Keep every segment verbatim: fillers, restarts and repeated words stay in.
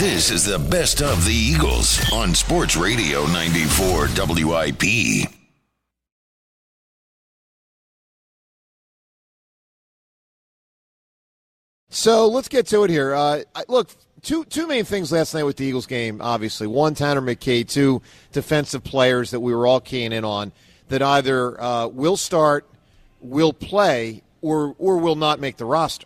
This is the best of the Eagles on Sports Radio ninety-four W I P. So let's get to it here. Uh, look, two two main things last night with the Eagles game, obviously. One, Tanner McKay, two defensive players that we were all keying in on that either uh, will start, will play, or or will not make the roster.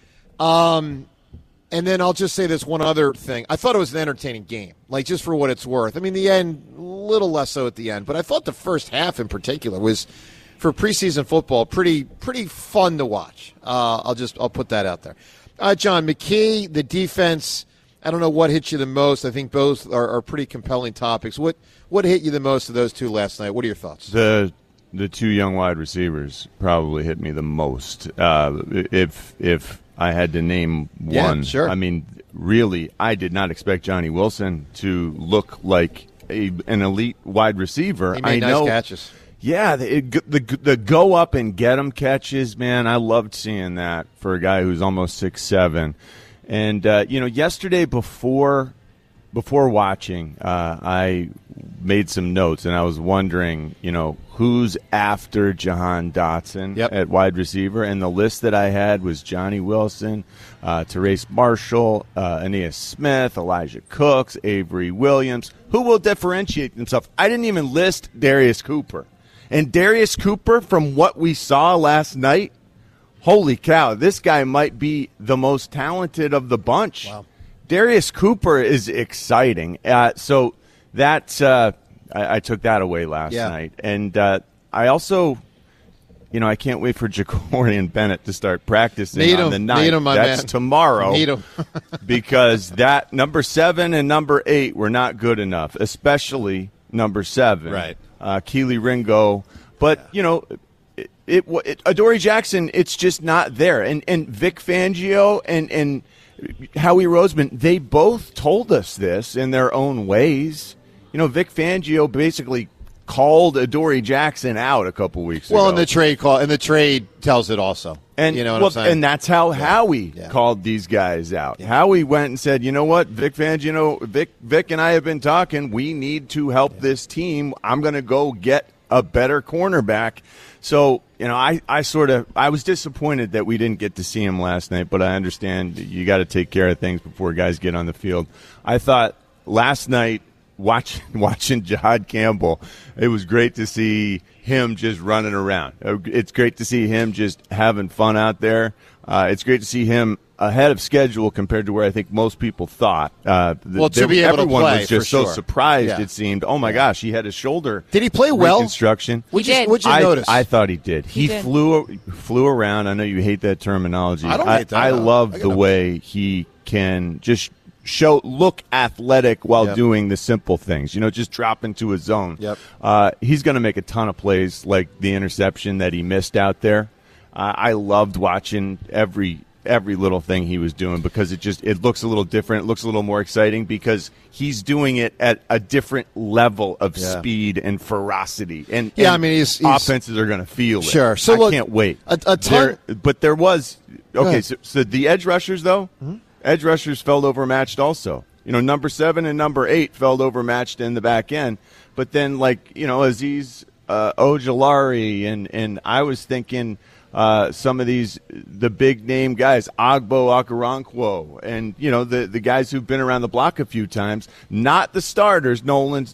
Um, and then I'll just say this one other thing. I thought it was an entertaining game, like just for what it's worth. I mean, the end, a little less so at the end, but I thought the first half in particular was, for preseason football, pretty pretty fun to watch. Uh, I'll just I'll put that out there. Uh, John McKay, the defense. I don't know what hit you the most. I think both are, are pretty compelling topics. What what hit you the most of those two last night? What are your thoughts? The the two young wide receivers probably hit me the most. Uh, if if I had to name one, yeah, sure. I mean, really, I did not expect Johnny Wilson to look like a, an elite wide receiver. He made I nice know, catches. Yeah, the, the the go up and get them catches, man. I loved seeing that for a guy who's almost six seven. And uh, you know, yesterday before before watching, uh, I made some notes, and I was wondering, you know, who's after Jahan Dotson yep. at wide receiver, and the list that I had was Johnny Wilson, uh, Therese Marshall, uh, Aeneas Smith, Elijah Cooks, Avery Williams. Who will differentiate themselves? I didn't even list Darius Cooper. And Darius Cooper, from what we saw last night, holy cow, this guy might be the most talented of the bunch. Wow. Darius Cooper is exciting. Uh, so that uh, I, I took that away last yeah. night. And uh, I also, you know, I can't wait for Jacorian Bennett to start practicing Need on him. the ninth. Need him, my That's man. tomorrow. Need him. Because that number seven and number eight were not good enough, especially number seven. Right. Uh, Keely Ringo. But, you know, it, it, it, Adoree Jackson, it's just not there. And and Vic Fangio and, and Howie Roseman, they both told us this in their own ways. You know, Vic Fangio basically called Adoree Jackson out a couple weeks well, ago. Well, and the trade call and the trade tells it also. And, you know what well, I'm saying? and that's how yeah. Howie yeah. called these guys out. Yeah. Howie went and said, you know what, Vic Fangio, you know, Vic, Vic and I have been talking. We need to help yeah. this team. I'm going to go get a better cornerback. So, you know, I, I sort of I was disappointed that we didn't get to see him last night, but I understand you got to take care of things before guys get on the field. I thought last night, watch, watching Jihad Campbell, it was great to see him just running around. It's great to see him just having fun out there. Uh, it's great to see him ahead of schedule compared to where I think most people thought. Uh, well, to there, be able everyone to play, was just for so sure. surprised. Yeah. It seemed. Oh my yeah. gosh, he had his shoulder. Did he play well? Reconstruction. What'd He you, did. what'd you I, notice? I thought he did. He, He did. flew flew around. I know you hate that terminology. I don't I, hate that. I No. love I the gotta- way he can just show look athletic while Yep. doing the simple things. You know, just drop into a zone. Yep. Uh, he's going to make a ton of plays, like the interception that he missed out there. Uh, I loved watching every every little thing he was doing because it just it looks a little different. It looks a little more exciting because he's doing it at a different level of Yeah. speed and ferocity. And Yeah, and I mean, he's- he's- offenses are going to feel it. Sure. So I look, can't wait. a- a ton- There- but there was okay. ahead. So, so the edge rushers though, Mm-hmm. edge rushers felt overmatched also. You know, number seven and number eight felt overmatched in the back end. But then, like, you know, Aziz uh, Ojulari, and, and I was thinking uh, some of these, the big name guys, Agbo Okoronkwo, and, you know, the, the guys who've been around the block a few times, not the starters. Nolan,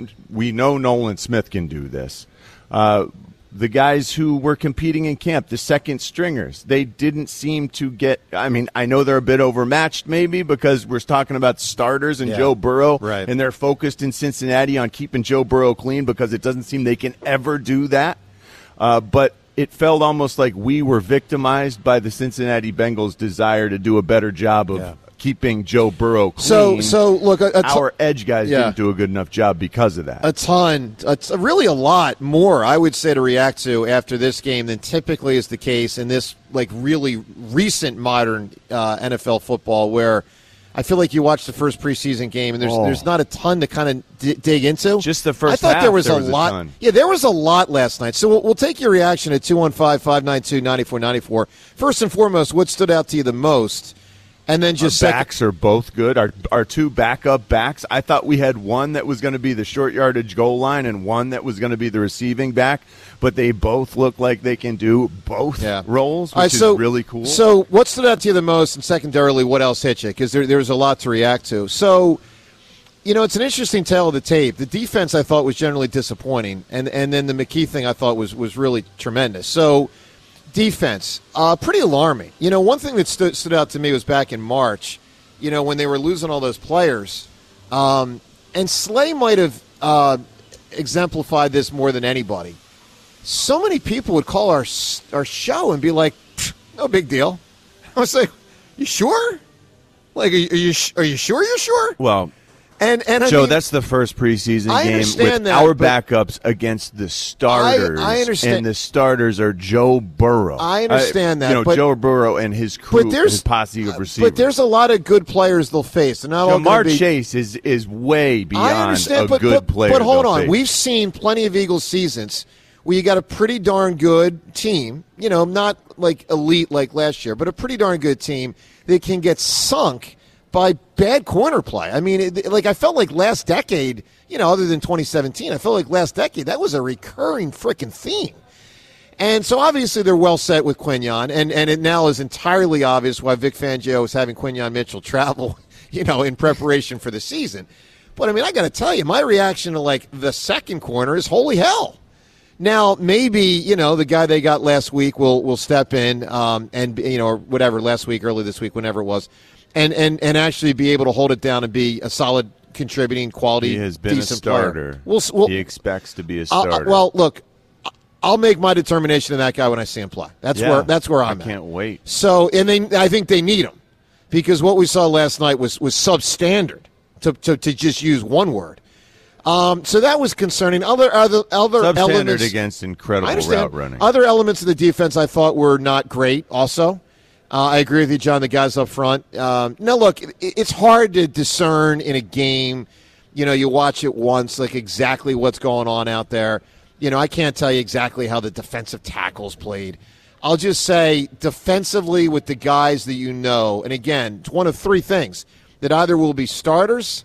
we know Nolan Smith can do this. Uh, the guys who were competing in camp, the second stringers, they didn't seem to get – I mean, I know they're a bit overmatched maybe because we're talking about starters and Yeah. Joe Burrow, Right. and they're focused in Cincinnati on keeping Joe Burrow clean because it doesn't seem they can ever do that. Uh, but it felt almost like we were victimized by the Cincinnati Bengals' desire to do a better job of Yeah. keeping Joe Burrow clean. So, so look, a, a t- Our edge guys Yeah. didn't do a good enough job because of that. a ton, a t- really a lot more, I would say, to react to after this game than typically is the case in this like really recent modern uh, N F L football, where I feel like you watch the first preseason game and there's Oh. there's not a ton to kind of d- dig into. Just the first I thought half, there was there a was a lot. ton. Yeah, there was a lot last night. So we'll, we'll take your reaction at two one five, five nine two, nine four nine four. First and foremost, what stood out to you the most? And then just our second. backs are both good. Our our two backup backs. I thought we had one that was going to be the short yardage goal line and one that was going to be the receiving back, but they both look like they can do both yeah. roles, which All right, so, is really cool. So what stood out to you the most, and secondarily, what else hit you? Because there, there's a lot to react to. So, you know, it's an interesting tale of the tape. The defense I thought was generally disappointing, and and then the McKee thing I thought was was really tremendous. So. Defense, uh, pretty alarming. You know, one thing that stood, stood out to me was back in March, you know, when they were losing all those players. Um, and Slay might have uh, exemplified this more than anybody. So many people would call our our show and be like, no big deal. I was like, you sure? Like, are you, are you, are you sure you're sure? Well, And, and I Joe, mean, that's the first preseason I game understand with that, our but- backups against the starters. I understand- And the starters are Joe Burrow. I understand Uh, that, You know, but- Joe Burrow and his crew, but there's his posse of receivers. But there's a lot of good players they'll face. They're not all Jamar going to be. Chase is, is way I beyond understand, a but, good but, player. but hold they'll on. face. We've seen plenty of Eagles seasons where you got a pretty darn good team, you know, not like elite like last year, but a pretty darn good team that can get sunk by bad corner play. I mean, it, like I felt like last decade, you know, other than twenty seventeen, I felt like last decade that was a recurring freaking theme. And so obviously they're well set with Quinyon, and, and it now is entirely obvious why Vic Fangio is having Quinyon Mitchell travel, you know, in preparation for the season. But, I mean, I got to tell you, my reaction to, like, the second corner is holy hell. Now, maybe, you know, the guy they got last week will will step in um, and, you know, or whatever, last week, early this week, whenever it was, and, and, and actually be able to hold it down and be a solid contributing quality, He has been a decent starter. player. We'll, we'll, he expects to be a I'll- starter. well, look, I'll make my determination of that guy when I see him play. That's Yeah, where that's where I'm I at. can't wait. So, and they, I think they need him because what we saw last night was was substandard, to to, to just use one word. Um, so that was concerning. Other other other Substandard elements against I incredible understand. route running. Other elements of the defense I thought were not great. Also, uh, I agree with you, John. The guys up front. Um, now, look, it, it's hard to discern in a game. You know, you watch it once, like exactly what's going on out there. You know, I can't tell you exactly how the defensive tackles played. I'll just say defensively with the guys that you know, and again, it's one of three things, that either will be starters,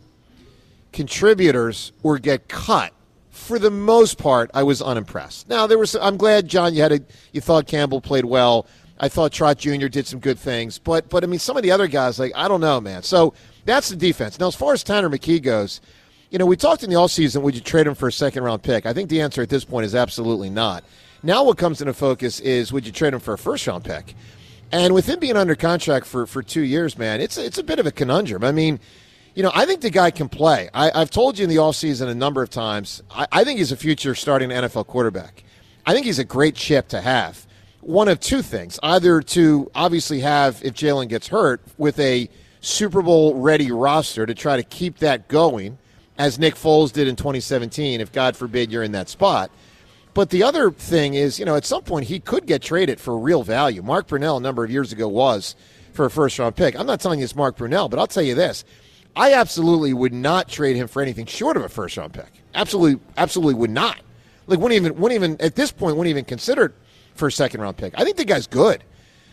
contributors, or get cut. For the most part, I was unimpressed. Now, there was. I'm glad, John, you had a, you thought Campbell played well. I thought Trott Junior did some good things. But, but I mean, some of the other guys, like, I don't know, man. So that's the defense. Now, as far as Tanner McKee goes, you know, we talked in the offseason, would you trade him for a second-round pick? I think the answer at this point is absolutely not. Now what comes into focus is, would you trade him for a first-round pick? And with him being under contract for, for two years, man, it's, it's a bit of a conundrum. I mean, you know, I think the guy can play. I, I've told you in the offseason a number of times, I, I think he's a future starting N F L quarterback. I think he's a great chip to have. One of two things, either to obviously have, if Jalen gets hurt, with a Super Bowl-ready roster to try to keep that going, as Nick Foles did in twenty seventeen, if God forbid you're in that spot. But the other thing is, you know, at some point he could get traded for real value. Mark Brunell a number of years ago was for a first-round pick. I'm not telling you it's Mark Brunell, but I'll tell you this. I absolutely would not trade him for anything short of a first-round pick. Absolutely, absolutely would not. Like, wouldn't even, wouldn't even at this point, wouldn't even consider it for a second-round pick. I think the guy's good.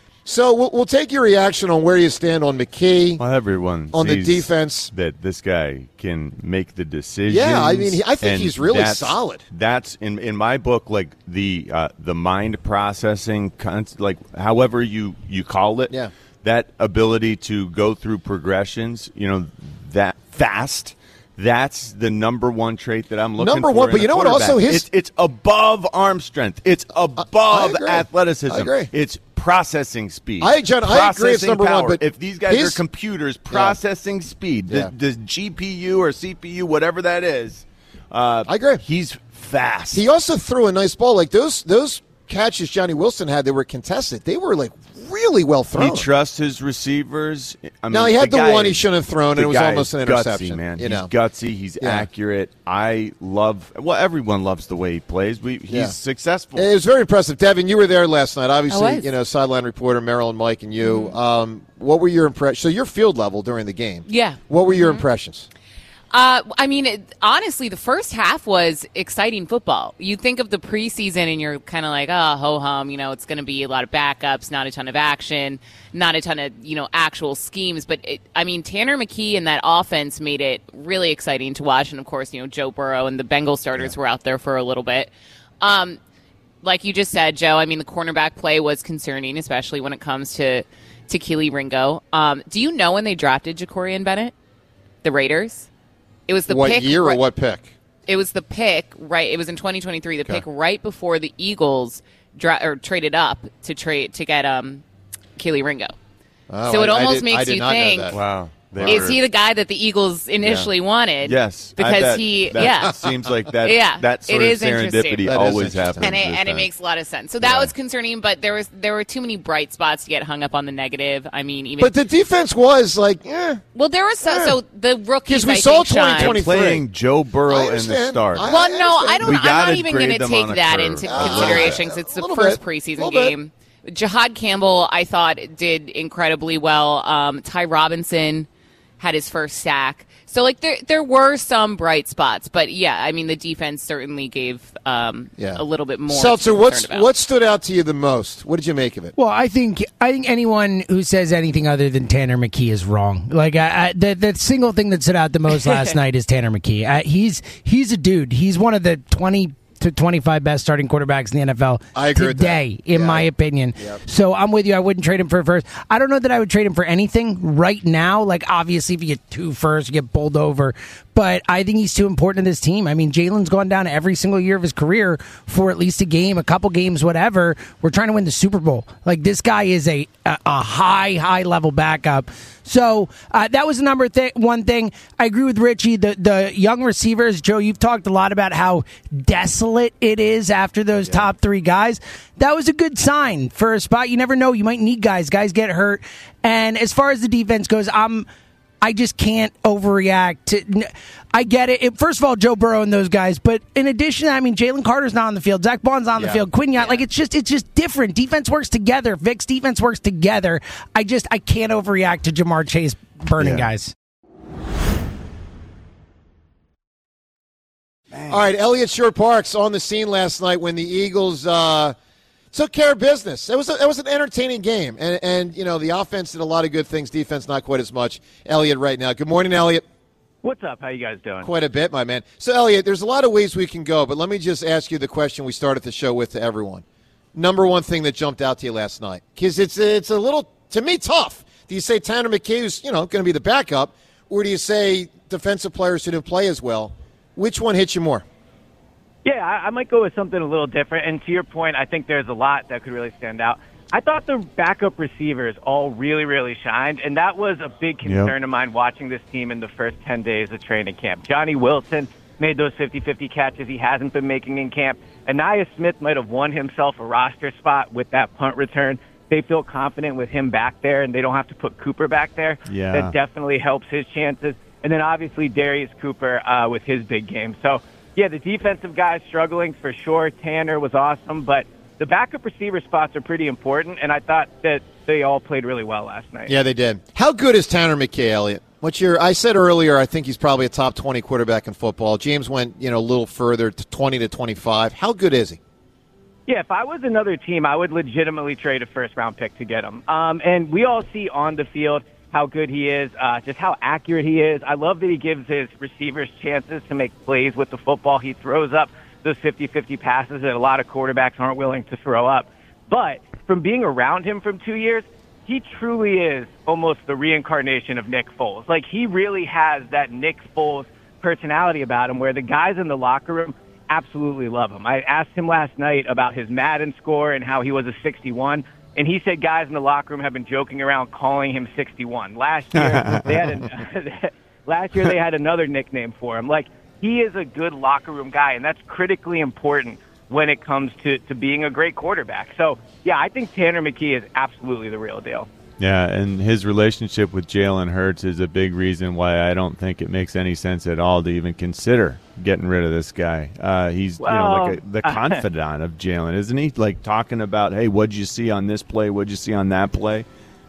So we'll, we'll take your reaction on where you stand on McKee. Well, everyone on the sees defense. that this guy can make the decisions. Yeah, I mean, he- I think and he's really that's- solid. That's in in my book, like the uh, the mind processing, con- like however you you call it. Yeah. That ability to go through progressions, you know, that fast. That's the number one trait that I'm looking Number for. one, in but a you know what, quarterback. also his- it's, it's above arm strength. It's above agree. athleticism. I agree. It's processing speed. I- John, I agree it's Processing number one, power. but if these guys his- are computers, processing speed, Yeah. the, the G P U or C P U, whatever that is, uh, I agree. He's fast. He also threw a nice ball. Like those those catches Johnny Wilson had that were contested, they were like really well thrown. He trusts his receivers. I mean, Now, he had the guy one he is- shouldn't have thrown, and the it was guy almost is an interception, Gutsy, man. you he's know. gutsy. He's Yeah. accurate. I love. Well, everyone loves the way he plays. We, he's Yeah. successful. It was very impressive. Devin, you were there last night. Obviously, I was. you know, sideline reporter, Marilyn, Mike, and you. Um, what were your impressions? So your field level during the game. Yeah. What were your impressions? Uh, I mean, it, honestly, the first half was exciting football. You think of the preseason and you're kind of like, oh, ho-hum, you know, it's going to be a lot of backups, not a ton of action, not a ton of, you know, actual schemes. But, it, I mean, Tanner McKee and that offense made it really exciting to watch. And, of course, you know, Joe Burrow and the Bengal starters yeah. were out there for a little bit. Um, like you just said, Joe, I mean, the cornerback play was concerning, especially when it comes to, to Kelee Ringo. Um, do you know when they drafted Jacorian Bennett, the Raiders? It was the what pick, year or what pick? It was the pick, right? It was in twenty twenty-three, the okay. pick right before the Eagles dra- or traded up to trade to get um, Kelee Ringo. Oh, so it I, almost I did, makes I did you not think, know that. Wow. Is he the guy that the Eagles initially yeah. wanted? Yes, because bet. he, that yeah, seems like that. yeah, that sort it of is serendipity That always happens, and it, and it makes a lot of sense. So that yeah. was concerning, but there was there were too many bright spots to get hung up on the negative. I mean, even but the defense was like, yeah. Well, there was so, yeah. so the rookies. Because we I saw think, twenty twenty-three playing Joe Burrow in the start. I, well, I no, I don't. We I'm not gotta even going to grade them take on a that curve. into Uh, consideration because it's the first bit. preseason game. Jahad Campbell, I thought, did incredibly well. Um, Ty Robinson had his first sack. So, like, there there were some bright spots. But, yeah, I mean, the defense certainly gave um, yeah. a little bit more. Seltzer, what's, about. what stood out to you the most? What did you make of it? Well, I think I think anyone who says anything other than Tanner McKee is wrong. Like, I, I, the, the single thing that stood out the most last night is Tanner McKee. I, he's he's a dude. He's one of the twenty to twenty-five best starting quarterbacks in the N F L I agree today, with that. in yeah. my opinion. Yep. So I'm with you. I wouldn't trade him for a first. I don't know that I would trade him for anything right now. Like, obviously, if you get two firsts, you get bowled over. But I think he's too important to this team. I mean, Jalen's gone down every single year of his career for at least a game, a couple games, whatever. We're trying to win the Super Bowl. Like, this guy is a a, a high, high level backup. So uh, that was the number th- one thing. I agree with Richie. The the young receivers, Joe, you've talked a lot about how desolate it is after those yeah. top three guys. That was a good sign for a spot. You never know. You might need guys. Guys get hurt. And as far as the defense goes, I'm... I just can't overreact. To, I get it. it. First of all, Joe Burrow and those guys, but in addition, I mean, Jalen Carter's not on the field. Zach Bond's not on yeah. the field. Quinn Yacht, yeah. like it's just it's just different. Defense works together. Vic's defense works together. I just I can't overreact to Jamar Chase burning yeah. guys. Man. All right, Elliott Shore-Parks on the scene last night when the Eagles uh, took care of business. It was a, it was an entertaining game, and and you know the offense did a lot of good things. Defense not quite as much. Elliott right now. Good morning, Elliott. What's up? How you guys doing? Quite a bit, my man. So Elliott, there's a lot of ways we can go, but let me just ask you the question we started the show with to everyone. Number one thing that jumped out to you last night, because it's it's a little to me tough. Do you say Tanner McKee, who's you know going to be the backup, or do you say defensive players who didn't play as well? Which one hits you more? Yeah, I, I might go with something a little different. And to your point, I think there's a lot that could really stand out. I thought the backup receivers all really, really shined, and that was a big concern yep. of mine watching this team in the first ten days of training camp. Johnny Wilson made those fifty-fifty catches he hasn't been making in camp. Aniyah Smith might have won himself a roster spot with that punt return. They feel confident with him back there, and they don't have to put Cooper back there. Yeah. That definitely helps his chances. And then obviously Darius Cooper uh, with his big game. So, yeah, the defensive guys struggling for sure. Tanner was awesome, but the backup receiver spots are pretty important, and I thought that they all played really well last night. Yeah, they did. How good is Tanner McKee, Elliott? What's your? I said earlier, I think he's probably a top twenty quarterback in football. James went, you know, a little further to twenty to twenty-five. How good is he? Yeah, if I was another team, I would legitimately trade a first-round pick to get him. Um, and we all see on the field how good he is, uh, just how accurate he is. I love that he gives his receivers chances to make plays with the football. He throws up those fifty-fifty passes that a lot of quarterbacks aren't willing to throw up. But from being around him from two years, he truly is almost the reincarnation of Nick Foles. Like, he really has that Nick Foles personality about him where the guys in the locker room absolutely love him. I asked him last night about his Madden score and how he was a sixty-one. And he said guys in the locker room have been joking around calling him sixty-one. Last year, they had an, last year they had another nickname for him. Like, he is a good locker room guy, and that's critically important when it comes to, to being a great quarterback. So, yeah, I think Tanner McKee is absolutely the real deal. Yeah, and his relationship with Jalen Hurts is a big reason why I don't think it makes any sense at all to even consider getting rid of this guy. Uh, he's well, you know like a, the confidant of Jalen, isn't he? Like talking about, hey, what'd you see on this play? What'd you see on that play?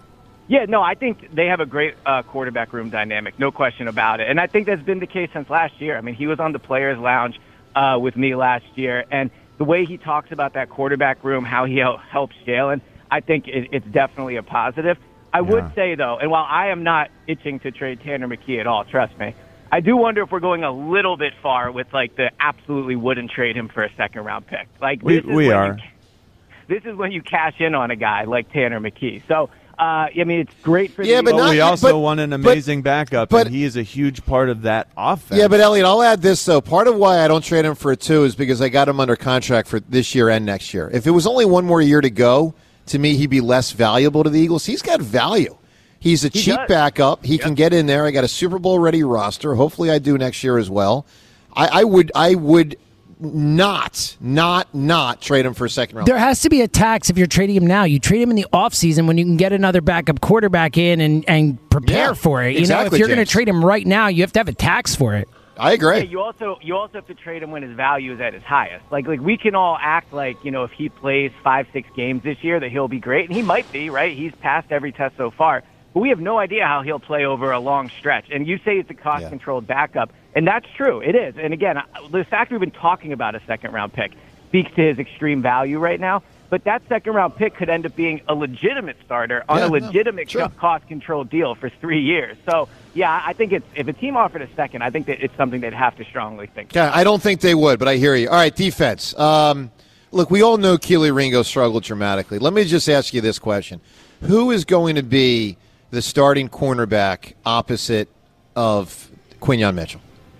Yeah, no, I think they have a great uh, quarterback room dynamic, no question about it. And I think that's been the case since last year. I mean, he was on the Players Lounge uh, with me last year, and the way he talks about that quarterback room, how he hel- helps Jalen, I think it, it's definitely a positive. I Yeah. would say, though, and while I am not itching to trade Tanner McKee at all, trust me, I do wonder if we're going a little bit far with, like, the absolutely wouldn't trade him for a second-round pick. Like, We- this is we when are. You, this is when you cash in on a guy like Tanner McKee. So, uh, I mean, it's great for Yeah, the but But Eagles. not- we also but- want an but- amazing backup, but- and he is a huge part of that offense. Yeah, but Elliot, I'll add this though. Part of why I don't trade him for a two is because I got him under contract for this year and next year. If it was only one more year to go, to me, he'd be less valuable to the Eagles. He's got value. He's a He cheap does. backup. He can get in there. I got a Super Bowl ready roster. Hopefully, I do next year as well. I, I would, I would not, not, not trade him for a second round. There has to be a tax if you're trading him now. You trade him in the offseason when you can get another backup quarterback in and, and prepare Yeah, for it. You know, exactly, if you're going to James. trade him right now, you have to have a tax for it. I agree. Yeah, you also you also have to trade him when his value is at his highest. Like like we can all act like, you know, if he plays five, six games this year that he'll be great, and he might be, right? He's passed every test so far. But we have no idea how he'll play over a long stretch. And you say it's a cost controlled backup, and that's true. It is. And again, the fact we've been talking about a second round pick speaks to his extreme value right now. But that second round pick could end up being a legitimate starter on Yeah, a no, legitimate sure. cost controlled deal for three years. So yeah, I think it's if a team offered a second, I think that it's something they'd have to strongly think. Yeah, I don't think they would, but I hear you. All right, defense. Um, look, we all know Keely Ringo struggled dramatically. Let me just ask you this question: who is going to be the starting cornerback opposite of Quinyon Mitchell?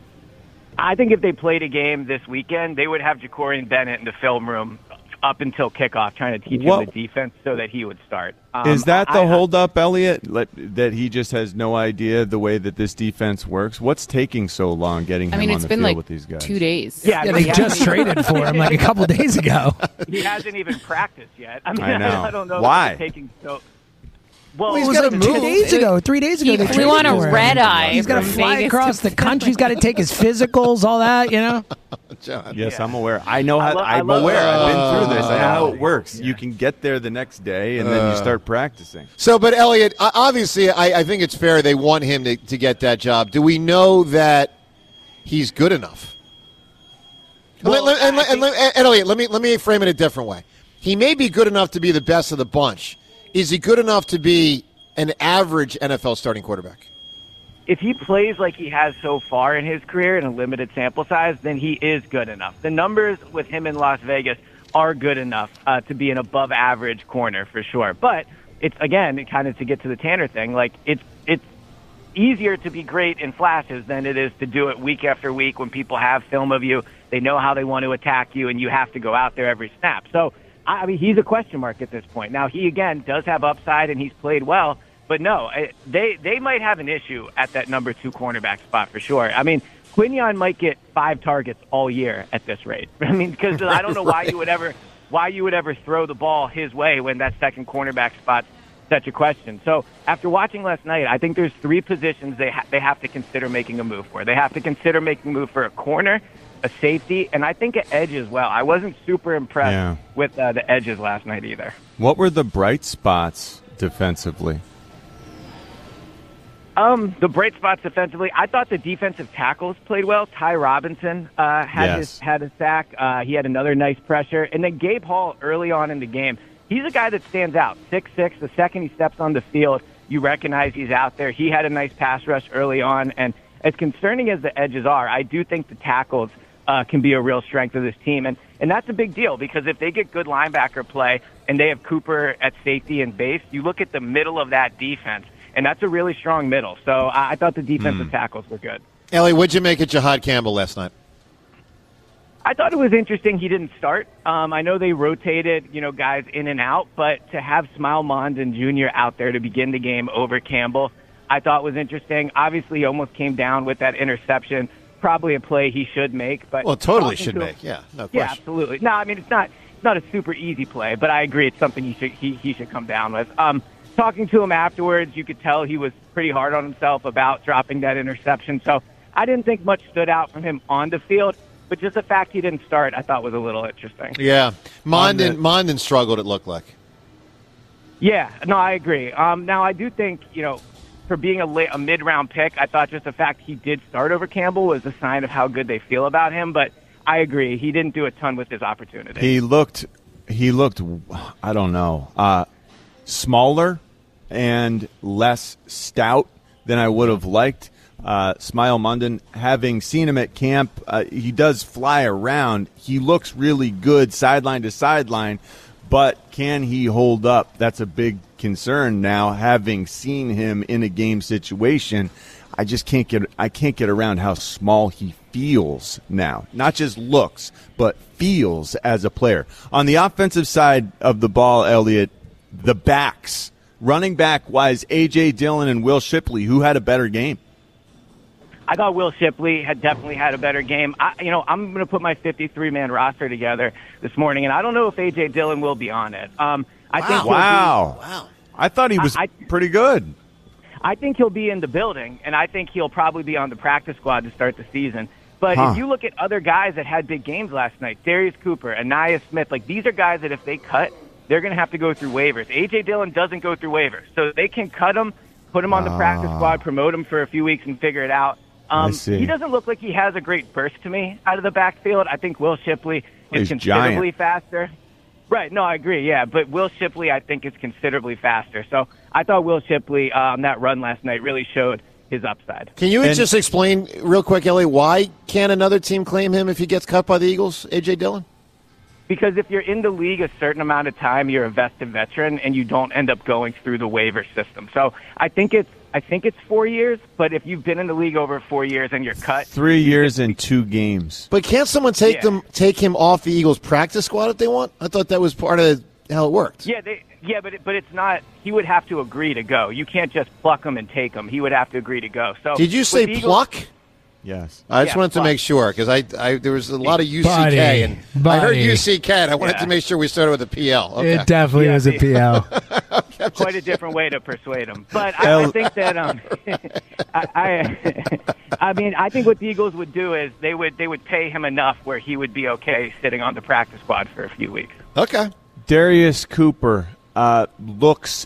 I think if they played a game this weekend, they would have Jacorian Bennett in the film room up until kickoff, trying to teach What- him the defense so that he would start. Um, Is that the I- holdup, Elliot? Let, that he just has no idea the way that this defense works? What's taking so long getting him I mean, on it's the been field like with these guys? two days. Yeah, Yeah, but they he just hasn't- traded for him like a couple days ago. He hasn't even practiced yet. I mean, I know. I don't know Why? If it's taking so. Well, Well, he's It was gotta like move. two days ago, three days ago. He they flew traded on a for him. red eye He's got to from fly Vegas across to the country. He's got to take his physicals, all that, you know? John. Yes, Yeah. I'm aware. I know I how. lo- I I'm love- aware. I've been through this. I know how Uh, it works. You can get there the next day, and then you start practicing. So, but Elliot, o- obviously, I, I think it's fair they want him to, to get that job. Do we know that he's good enough? Well, Let- let- and, I let- and, let- and Elliot, let me let me frame it a different way. He may be good enough to be the best of the bunch. Is he good enough to be an average N F L starting quarterback? if he plays like he has so far in his career in a limited sample size, then he is good enough. The numbers with him in Las Vegas are good enough uh, to be an above average corner for sure. But it's, again, kind of to get to the Tanner thing, like it's it's easier to be great in flashes than it is to do it week after week when people have film of you. They know how they want to attack you, and you have to go out there every snap. So, I mean, he's a question mark at this point. Now, he, again, does have upside, and he's played well. But, no, they they might have an issue at that number two cornerback spot for sure. I mean, Quinyon might get five targets all year at this rate. I mean, because I don't know why you would ever why you would ever throw the ball his way when that second cornerback spot's such a question. So after watching last night, I think there's three positions they ha- they have to consider making a move for. They have to consider making a move for a corner, a safety, and I think an edge as well. I wasn't super impressed Yeah. with uh, the edges last night either. What were the bright spots defensively? Um, the bright spots defensively, I thought the defensive tackles played well. Ty Robinson uh, had Yes. his had a sack. Uh, he had another nice pressure, and then Gabe Hall early on in the game. He's a guy that stands out. six six. The second he steps on the field, you recognize he's out there. He had a nice pass rush early on, and as concerning as the edges are, I do think the tackles uh, can be a real strength of this team, and and that's a big deal because if they get good linebacker play and they have Cooper at safety and base, you look at the middle of that defense. And that's a really strong middle. So I, I thought the defensive tackles were good. Ellie, what'd you make of Jahad Campbell last night? I thought it was interesting he didn't start. Um, I know they rotated, you know, guys in and out, but to have Smile Mondon Junior out there to begin the game over Campbell, I thought was interesting. Obviously, he almost came down with that interception. Probably a play he should make. But Well, totally talking should to him- make. Yeah, no Yeah, question. absolutely. No, I mean it's not it's not a super easy play, but I agree it's something he should he, he should come down with. Um, talking to him afterwards, you could tell he was pretty hard on himself about dropping that interception. So I didn't think much stood out from him on the field, but just the fact he didn't start, I thought was a little interesting. Yeah, On Mondon the- Mondon struggled. It looked like. Yeah, no, I agree. Um, now, I do think, you know, for being a, late, a mid-round pick, I thought just the fact he did start over Campbell was a sign of how good they feel about him. But I agree, he didn't do a ton with his opportunity. He looked, he looked, I don't know, uh, smaller and less stout than I would have liked. Uh, Smile Munden, having seen him at camp, uh, he does fly around. He looks really good sideline to sideline, but can he hold up? That's a big concern now. Having seen him in a game situation, I just can't get I can't get around how small he feels now. Not just looks, but feels as a player. On the offensive side of the ball, Elliot, the backs, running back wise, A J Dillon and Will Shipley, who had a better game? I thought Will Shipley had definitely had a better game. I, you know, I'm going to put my fifty-three man roster together this morning, and I don't know if A J Dillon will be on it. Um, I wow. think he'll wow. Be, wow. I thought he was I, I, pretty good. I think he'll be in the building, and I think he'll probably be on the practice squad to start the season. But huh. if you look at other guys that had big games last night, Darius Cooper, Anaya Smith, like these are guys that if they cut, they're going to have to go through waivers. A J Dillon doesn't go through waivers, so they can cut him, put him on the ah. practice squad, promote him for a few weeks, and figure it out. Um, I see. He doesn't look like he has a great burst to me out of the backfield. I think Will Shipley well, is considerably giant. faster. Right, no, I agree, yeah. But Will Shipley, I think, is considerably faster. So I thought Will Shipley uh, on that run last night really showed his upside. Can you and, just explain real quick, Ellie, why can't another team claim him if he gets cut by the Eagles, A J Dillon? Because if you're in the league a certain amount of time, you're a vested veteran, and you don't end up going through the waiver system. So I think it's I think it's four years, but if you've been in the league over four years and you're cut, three years and two games. But can't someone take yeah. them take him off the Eagles practice squad if they want? I thought that was part of how it worked. Yeah, they, yeah, but it, but it's not. He would have to agree to go. You can't just pluck him and take him. He would have to agree to go. So did you say Eagles, pluck? Yes. I just yeah, wanted to pluck. make sure because I, I there was a lot of U C K Buddy, and buddy. I heard U C K and I wanted Yeah. to make sure we started with a P L. Okay. It definitely Yeah, was a the- P L. Quite a different way to persuade him. But I, I think that um, I, I, I mean, I think what the Eagles would do is they would they would pay him enough where he would be okay sitting on the practice squad for a few weeks. Okay. Darius Cooper uh, looks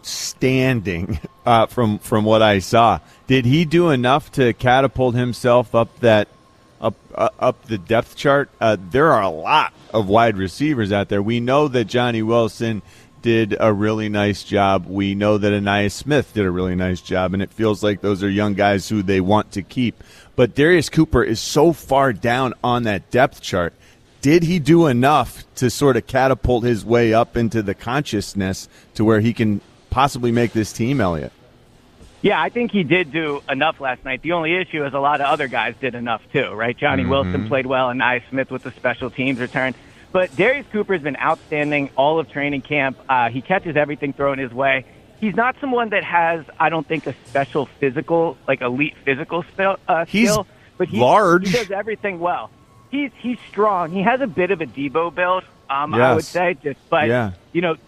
outstanding uh, from from what I saw. Did he do enough to catapult himself up that up uh, up the depth chart? Uh, there are a lot of wide receivers out there. We know that Johnny Wilson did a really nice job. We know that Anaya Smith did a really nice job, and it feels like those are young guys who they want to keep. But Darius Cooper is so far down on that depth chart. Did he do enough to sort of catapult his way up into the consciousness to where he can possibly make this team, Elliot? Yeah, I think he did do enough last night. The only issue is a lot of other guys did enough too, right? Johnny Mm-hmm. Wilson played well, and Anaya Smith with the special teams return. But Darius Cooper has been outstanding all of training camp. Uh, he catches everything thrown his way. He's not someone that has, I don't think, a special physical, like elite physical skill. Uh, He's skill, but he, large. He does everything well. He's he's strong. He has a bit of a Debo build, um, I Yes. would say. Just, but Yeah. you know,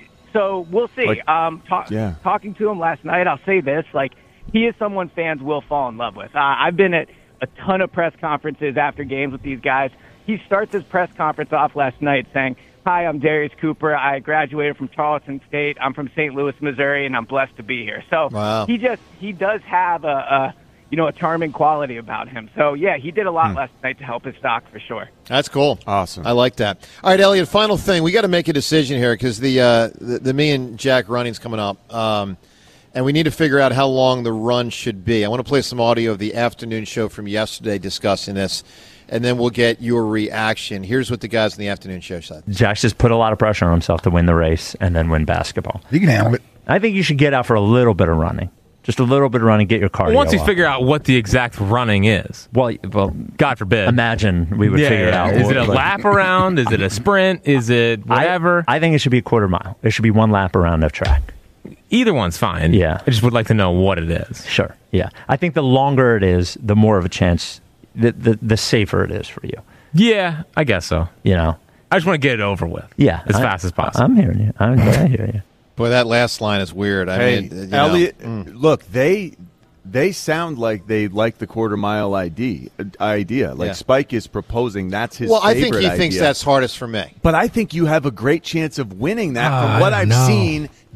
so we'll see. Like- um, talk, yeah. Talking to him last night, I'll say this: like he is someone fans will fall in love with. Uh, I've been at a ton of press conferences after games with these guys. He starts his press conference off last night saying, "Hi, I'm Darius Cooper. I graduated from Charleston State. I'm from Saint Louis, Missouri, and I'm blessed to be here." So Wow. he just he does have a, a you know a charming quality about him. So yeah, he did a lot Hmm. last night to help his stock for sure. That's cool. Awesome. I like that. All right, Elliot, final thing. We got to make a decision here because the, uh, the the me and Jack running's coming up. Um, and we need to figure out how long the run should be. I want to play some audio of the afternoon show from yesterday discussing this, and then we'll get your reaction. Here's what the guys in the afternoon show said. Jack's just put a lot of pressure on himself to win the race and then win basketball. You can handle it. I think you should get out for a little bit of running. Just a little bit of running, get your cardio Once we up. figure out what the exact running is, Well, well, God forbid. imagine we would yeah, figure it yeah. out. Is it a But lap around? Is it a sprint? Is it I- whatever? I, think it should be a quarter mile. It should be one lap around of track. Either one's fine. Yeah. I just would like to know what it is. Sure. Yeah. I think the longer it is, the more of a chance, the, the, the safer it is for you. Yeah, I guess so. You know? I just want to get it over with. Yeah. As I- fast as possible. I'm hearing you. I'm, I hear you. Boy, that last line is weird. I Hey, mean, you know, Elliot, mm. look, they they sound like they like the quarter mile idea. Idea like Yeah. Spike is proposing that's his. Well, I think favorite he thinks idea. that's hardest for me. But I think you have a great chance of winning that. Oh, From I what don't I've know. seen,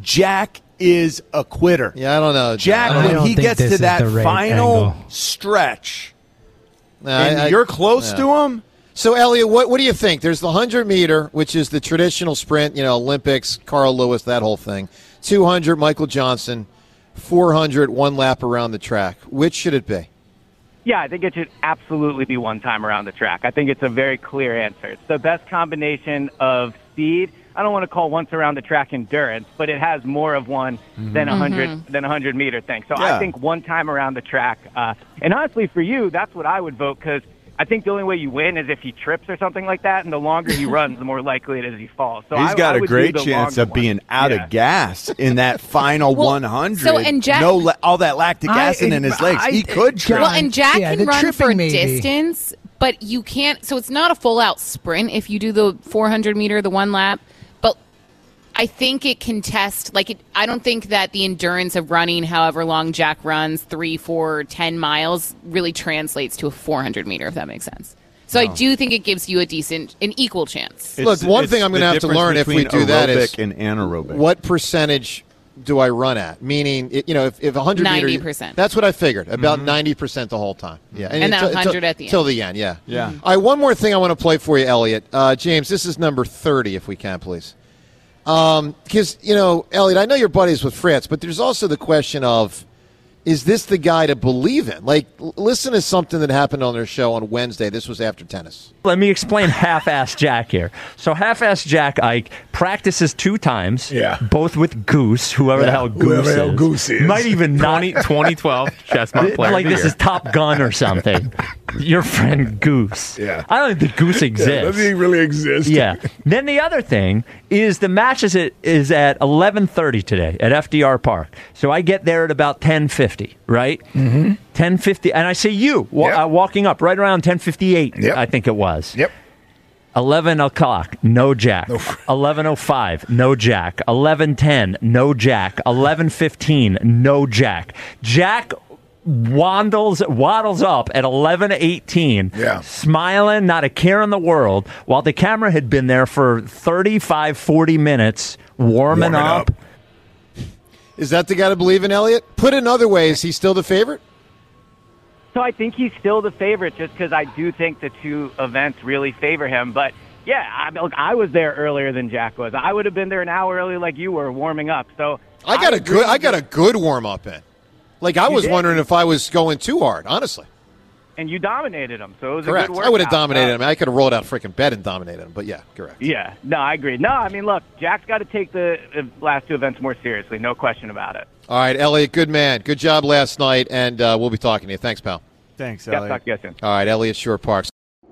Jack is a quitter. Yeah, I don't know. Jack, I don't when know. he gets to that right final angle. stretch, Nah, and I, I, you're close yeah. to him. So, Elliot, what, what do you think? There's the one hundred meter, which is the traditional sprint, you know, Olympics, Carl Lewis, that whole thing. two hundred, Michael Johnson. four hundred, one lap around the track. Which should it be? Yeah, I think it should absolutely be one time around the track. I think it's a very clear answer. It's the best combination of speed. I don't want to call once around the track endurance, but it has more of one mm-hmm. than a hundred mm-hmm. than a hundred meter thing. So yeah. I think one time around the track. Uh, and honestly, for you, that's what I would vote, because I think the only way you win is if he trips or something like that, and the longer he runs, the more likely it is he falls. So he's I, got I a would great do the chance of one. being out yeah. of gas in that final well, one hundred. So and Jack, no, la- all that lactic acid I, in his legs, I, he could trip. Well, and Jack yeah, can run for maybe. distance, but you can't. So it's not a full out sprint if you do the four hundred meter, the one lap. But I think it can test. Like it, I don't think that the endurance of running, however long Jack runs, three, four, ten miles, really translates to a four hundred meter. If that makes sense. So no. I do think it gives you a decent, an equal chance. It's, Look, one thing I'm going to have to learn if we do that is and anaerobic. What percentage do I run at? Meaning, it, you know, if, if one hundred ninety percent. Meter, that's what I figured. About mm-hmm. ninety percent the whole time. Yeah, and, and then one hundred at the end. Till the end, yeah. Yeah. Mm-hmm. All right, one more thing I want to play for you, Elliot. Uh, James, this is number thirty, if we can, please. Because, um, you know, Elliot, I know you're buddies with Fritz, but there's also the question of, is this the guy to believe in? Like, l- listen to something that happened on their show on Wednesday. This was after tennis. Let me explain half-ass Jack here. So half-ass Jack Ike practices two times, yeah. both with Goose, whoever yeah. the hell Goose whoever is. Hell Goose is. Might even not twenty twelve Chestnut player. Like this is Top Gun or something. Your friend Goose. Yeah. I don't think Goose exists. Yeah, doesn't he really exist? Yeah. Then the other thing is the match is at, is at eleven thirty today at F D R Park. So I get there at about ten fifty, right? Mm-hmm. ten fifty, and I see you wa- yep. uh, walking up right around ten fifty-eight, yep. I think it was. Yep. eleven o'clock, no Jack. eleven oh five, no Jack. eleven ten, no Jack. eleven fifteen, no Jack. Jack waddles waddles up at eleven eighteen, yeah. smiling, not a care in the world, while the camera had been there for thirty-five, forty minutes, warming, warming up. up. Is that the guy to believe in, Elliot? Put another way, is he still the favorite? So I think he's still the favorite, just because I do think the two events really favor him. But yeah, I, look, I was there earlier than Jack was. I would have been there an hour early, like you were, warming up. So I got I a good, I got a good warm up in. Like I You was did? wondering if I was going too hard, honestly. And you dominated him, so it was Correct. a good I would have workout. dominated Uh, him. I could have rolled out freaking bed and dominated him. But yeah, correct. Yeah, no, I agree. No, I mean, look, Jack's got to take the uh, last two events more seriously, no question about it. All right, Elliot, good man. Good job last night, and uh, we'll be talking to you. Thanks, pal. Thanks, Yeah, Elliot. talk to you soon. All right, Elliot Shore Parks.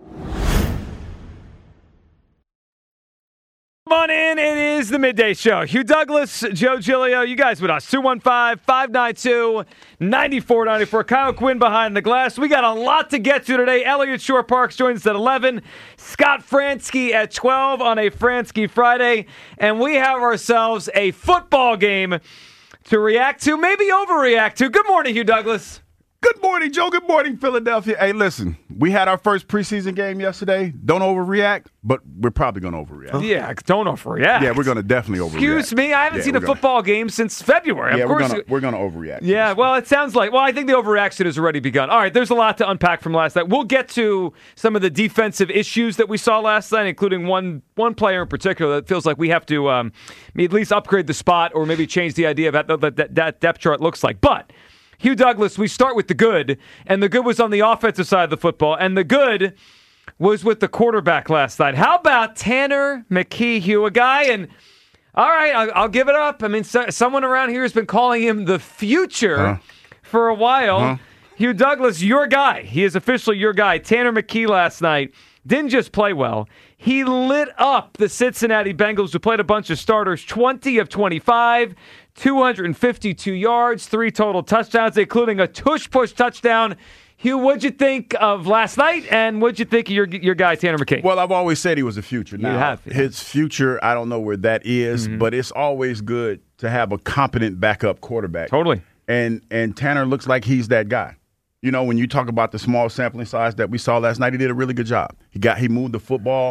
Come on in. It is the Midday Show. Hugh Douglas, Joe Giglio, you guys with us. two one five, five nine two, nine four nine four. Kyle Quinn behind the glass. We got a lot to get to today. Elliot Shore Parks joins us at eleven. Scott Fransky at twelve on a Fransky Friday. And we have ourselves a football game to react to, maybe overreact to. Good morning, Hugh Douglas. Good morning, Joe. Good morning, Philadelphia. Hey, listen, we had our first preseason game yesterday. Don't overreact, but we're probably going to overreact. Yeah, don't overreact. Yeah, we're going to definitely overreact. Excuse me, I haven't Yeah, seen a we're gonna- football game since February. Yeah, of we're course. going to we're gonna overreact. Yeah, well, it sounds like, well, I think the overreaction has already begun. All right, there's a lot to unpack from last night. We'll get to some of the defensive issues that we saw last night, including one one player in particular that feels like we have to um, at least upgrade the spot or maybe change the idea of what that, that depth chart looks like. But Hugh Douglas, we start with the good, and the good was on the offensive side of the football, and the good was with the quarterback last night. How about Tanner McKee, Hugh, a guy, and all right, I'll, I'll give it up. I mean, so, someone around here has been calling him the future Huh? for a while. Huh? Hugh Douglas, your guy. He is officially your guy. Tanner McKee last night didn't just play well. He lit up the Cincinnati Bengals, who played a bunch of starters, twenty of twenty-five, two hundred fifty-two yards, three total touchdowns, including a tush-push touchdown. Hugh, what'd you think of last night, and what'd you think of your your guy, Tanner McKee? Well, I've always said he was a future. Now, You have, yeah. his future, I don't know where that is, Mm-hmm. but it's always good to have a competent backup quarterback. Totally. And and Tanner looks like he's that guy. You know, when you talk about the small sampling size that we saw last night, he did a really good job. He got he moved the football.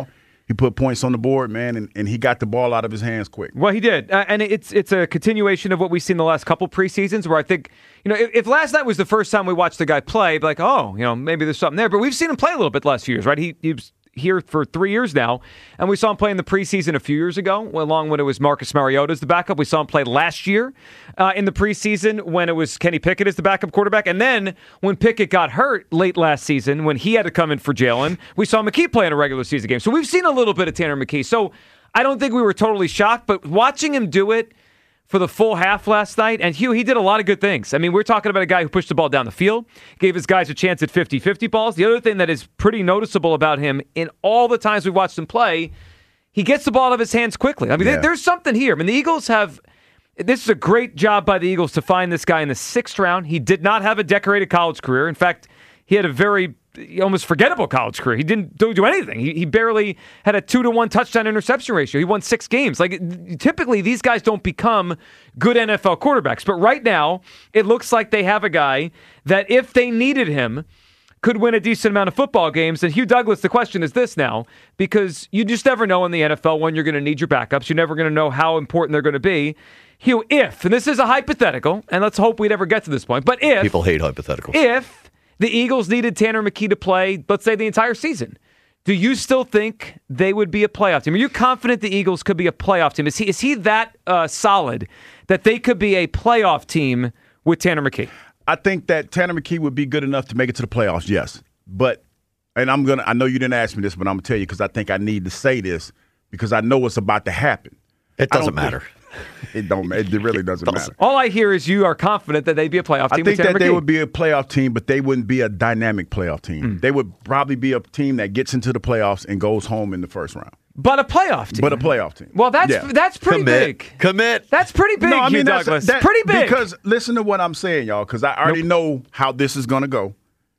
he put points on the board, man, and, and he got the ball out of his hands quick. Well, he did. Uh, and it's it's a continuation of what we've seen the last couple preseasons where I think, you know, if, if last night was the first time we watched the guy play, be like, oh, you know, maybe there's something there. But we've seen him play a little bit the last few years, right? He, he was here for three years now, and we saw him play in the preseason a few years ago, along when it was Marcus Mariota as the backup. We saw him play last year uh, in the preseason when it was Kenny Pickett as the backup quarterback, and then when Pickett got hurt late last season, when he had to come in for Jalen, we saw McKee play in a regular season game. So we've seen a little bit of Tanner McKee. So I don't think we were totally shocked, but watching him do it for the full half last night, and Hugh, he did a lot of good things. I mean, we're talking about a guy who pushed the ball down the field, gave his guys a chance at fifty-fifty balls. The other thing that is pretty noticeable about him in all the times we watched him play, he gets the ball out of his hands quickly. I mean, yeah. there, there's something here. I mean, the Eagles have, this is a great job by the Eagles to find this guy in the sixth round. He did not have a decorated college career. In fact, he had a very almost forgettable college career. He didn't do anything. He, he barely had a two to one touchdown interception ratio. He won six games. Like, typically, these guys don't become good N F L quarterbacks. But right now, it looks like they have a guy that, if they needed him, could win a decent amount of football games. And Hugh Douglas, the question is this now, because you just never know in the N F L when you're going to need your backups. You're never going to know how important they're going to be. Hugh, if, and this is a hypothetical, and let's hope we'd ever get to this point, but if... People hate hypotheticals. If the Eagles needed Tanner McKee to play, let's say, the entire season, do you still think they would be a playoff team? Are you confident the Eagles could be a playoff team? Is he is he that uh, solid that they could be a playoff team with Tanner McKee? I think that Tanner McKee would be good enough to make it to the playoffs, yes. But, and I'm going to, I know you didn't ask me this, but I'm going to tell you because I think I need to say this because I know what's about to happen. It doesn't matter. Think, it don't. It really doesn't matter. All I hear is you are confident that they'd be a playoff team. I think with Tanner that they McKee. would be a playoff team, but they wouldn't be a dynamic playoff team. Mm. They would probably be a team that gets into the playoffs and goes home in the first round. But a playoff team. But a playoff team. Well, that's yeah. that's pretty Commit. big. Commit. That's pretty big, no, I mean, Hugh that's, Douglas. that, pretty big. Because listen to what I'm saying, y'all, because I already nope. know how this is going to go.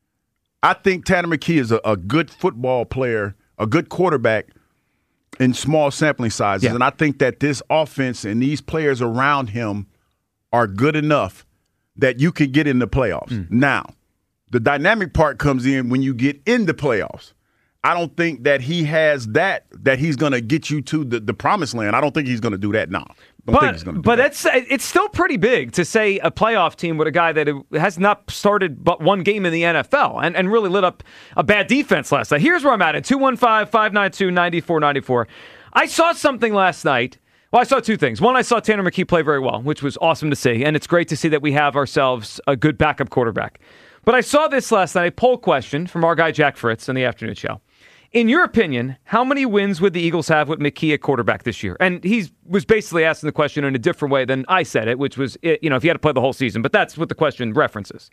I think Tanner McKee is a, a good football player, a good quarterback in small sampling sizes. Yeah. And I think that this offense and these players around him are good enough that you can get in the playoffs. Mm. Now, the dynamic part comes in when you get in the playoffs. I don't think that he has that, that he's going to get you to the, the promised land. I don't think he's going to do that now. Don't but think he's gonna do but that. it's it's still pretty big to say a playoff team with a guy that has not started but one game in the N F L and, and really lit up a bad defense last night. Here's where I'm at at two one five, five nine two, nine four nine four. I saw something last night. Well, I saw two things. One, I saw Tanner McKee play very well, which was awesome to see, and it's great to see that we have ourselves a good backup quarterback. But I saw this last night, a poll question from our guy Jack Fritz on the afternoon show. In your opinion, how many wins would the Eagles have with McKee at quarterback this year? And he was basically asking the question in a different way than I said it, which was, you know, if he had to play the whole season. But that's what the question references.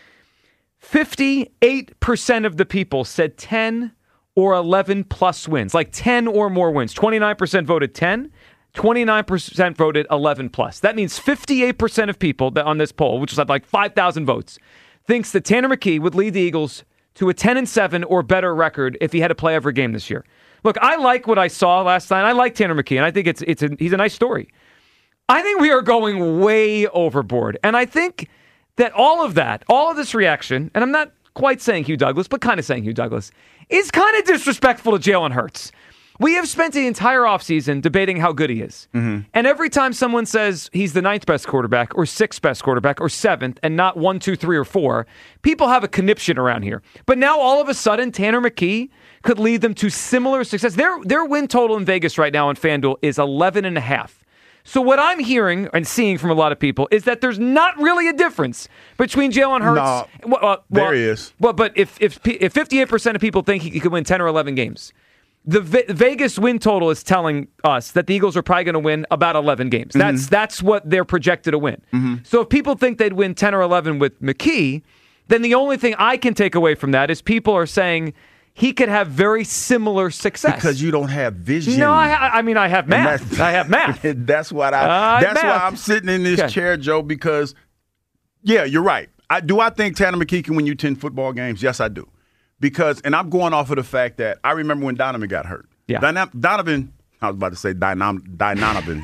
fifty-eight percent of the people said ten or eleven plus wins, like ten or more wins. twenty-nine percent voted ten, twenty-nine percent voted eleven plus. That means fifty-eight percent of people on this poll, which was like five thousand votes, thinks that Tanner McKee would lead the Eagles to a ten and seven or better record if he had to play every game this year. Look, I like what I saw last night. I like Tanner McKee, and I think it's it's a, he's a nice story. I think we are going way overboard, and I think that all of that, all of this reaction, and I'm not quite saying Hugh Douglas, but kind of saying Hugh Douglas, is kind of disrespectful to Jalen Hurts. We have spent the entire offseason debating how good he is. Mm-hmm. And every time someone says he's the ninth best quarterback or sixth best quarterback or seventh and not one, two, three, or four, people have a conniption around here. But now all of a sudden, Tanner McKee could lead them to similar success. Their, their win total in Vegas right now on FanDuel is eleven and a half. So what I'm hearing and seeing from a lot of people is that there's not really a difference between Jalen Hurts. No, well, uh, there well, he is. Well, but if, if, if fifty-eight percent of people think he could win ten or eleven games, the Ve- Vegas win total is telling us that the Eagles are probably going to win about eleven games. That's mm-hmm. that's what they're projected to win. Mm-hmm. So if people think they'd win ten or eleven with McKee, then the only thing I can take away from that is people are saying he could have very similar success. Because you don't have vision. No, I, I mean, I have math. I have math. That's what I. Uh, that's math. why I'm sitting in this okay. chair, Joe. Because, yeah, you're right. I do. I think Tanner McKee can win you ten football games. Yes, I do. Because, and I'm going off of the fact that I remember when Donovan got hurt. Yeah. Dynam- Donovan, I was about to say Dynam- Dynonovan.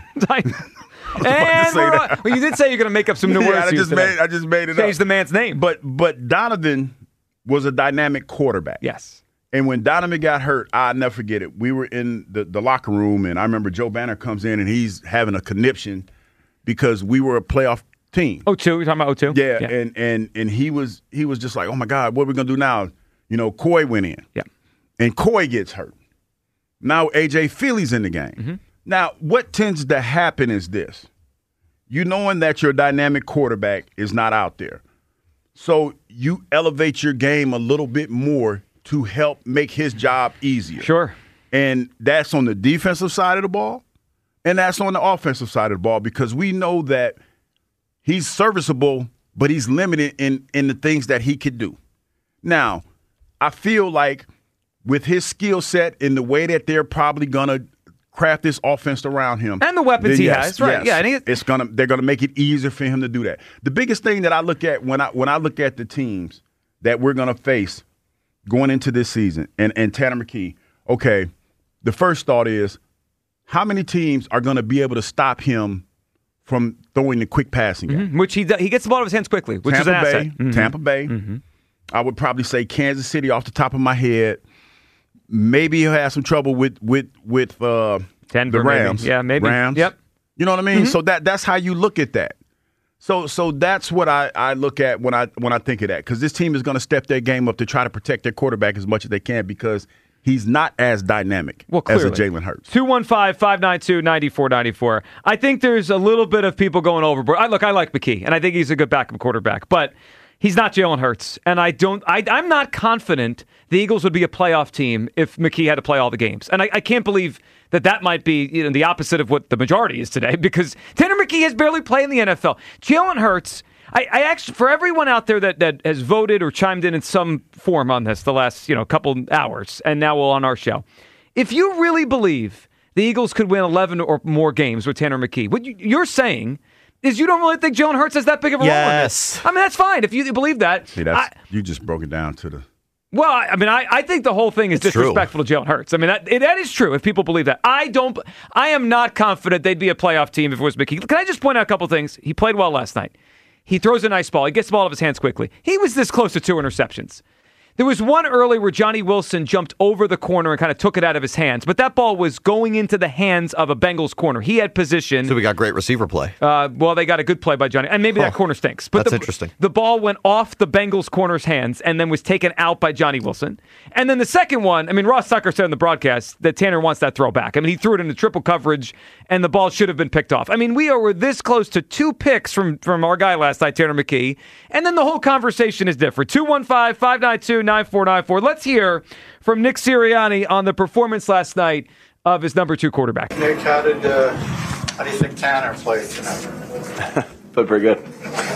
and well, you did say you're going to make up some new yeah, words. I just made. I just made it Change up. the man's name. But but Donovan was a dynamic quarterback. Yes. And when Donovan got hurt, I'll never forget it. We were in the, the locker room, and I remember Joe Banner comes in, and he's having a conniption because we were a playoff team. oh two, you're talking about oh two? Yeah, yeah. and and and he was he was just like, oh, my God, what are we going to do now? You know, Coy went in. Yeah. And Coy gets hurt. Now A J Philly's in the game. Mm-hmm. Now, what tends to happen is this. You knowing that your dynamic quarterback is not out there. So you elevate your game a little bit more to help make his job easier. Sure. And that's on the defensive side of the ball, and that's on the offensive side of the ball, because we know that he's serviceable, but he's limited in, in the things that he could do. Now, I feel like with his skill set and the way that they're probably going to craft this offense around him. And the weapons then he yes, has, right? yes, Yeah, and he, it's gonna they're gonna make it easier for him to do that. The biggest thing that I look at when I when I look at the teams that we're gonna face going into this season, and, and Tanner McKee, okay, the first thought is, how many teams are gonna be able to stop him from throwing the quick passing game? mm-hmm. Which he he gets the ball out of his hands quickly, which Tampa is an Bay, asset. Mm-hmm. Tampa Bay. Mm-hmm. I would probably say Kansas City off the top of my head. Maybe he'll have some trouble with with with uh, Denver, the Rams. Maybe. Yeah, maybe. Rams. Yep. You know what I mean? Mm-hmm. So that that's how you look at that. So so that's what I, I look at when I when I think of that, because this team is going to step their game up to try to protect their quarterback as much as they can, because he's not as dynamic well, as a Jalen Hurts. two one five, five nine two, nine four nine four. I think there's a little bit of people going overboard. I, look, I like McKee, and I think he's a good backup quarterback, but he's not Jalen Hurts, and I don't. I, I'm not confident the Eagles would be a playoff team if McKee had to play all the games, and I, I can't believe that that might be, you know, the opposite of what the majority is today, because Tanner McKee has barely played in the N F L. Jalen Hurts. I, I actually, for everyone out there that, that has voted or chimed in in some form on this the last, you know, couple hours, and now on our show, if you really believe the Eagles could win eleven or more games with Tanner McKee, what you, you're saying is you don't really think Jalen Hurts has that big of a yes. role in this. I mean, that's fine if you believe that. See, that's, I, you just broke it down to the. Well, I mean, I, I think the whole thing is it's disrespectful true. to Jalen Hurts. I mean, that it, that is true if people believe that. I don't. I am not confident they'd be a playoff team if it was McKee. Can I just point out a couple things? He played well last night. He throws a nice ball. He gets the ball out of his hands quickly. He was this close to two interceptions. There was one early where Johnny Wilson jumped over the corner and kind of took it out of his hands, but that ball was going into the hands of a Bengals corner. He had position. So we got great receiver play. Uh, well, they got a good play by Johnny, and maybe oh, that corner stinks. But that's the, interesting. The ball went off the Bengals corner's hands and then was taken out by Johnny Wilson. And then the second one, I mean, Ross Tucker said on the broadcast that Tanner wants that throw back. I mean, he threw it into triple coverage, and the ball should have been picked off. I mean, we are this close to two picks from, from our guy last night, Tanner McKee, and then the whole conversation is different. two one five, five nine two, nine four nine four. Let's hear from Nick Sirianni on the performance last night of his number two quarterback. Nick, how did uh, how do you think Tanner played tonight? Played pretty good.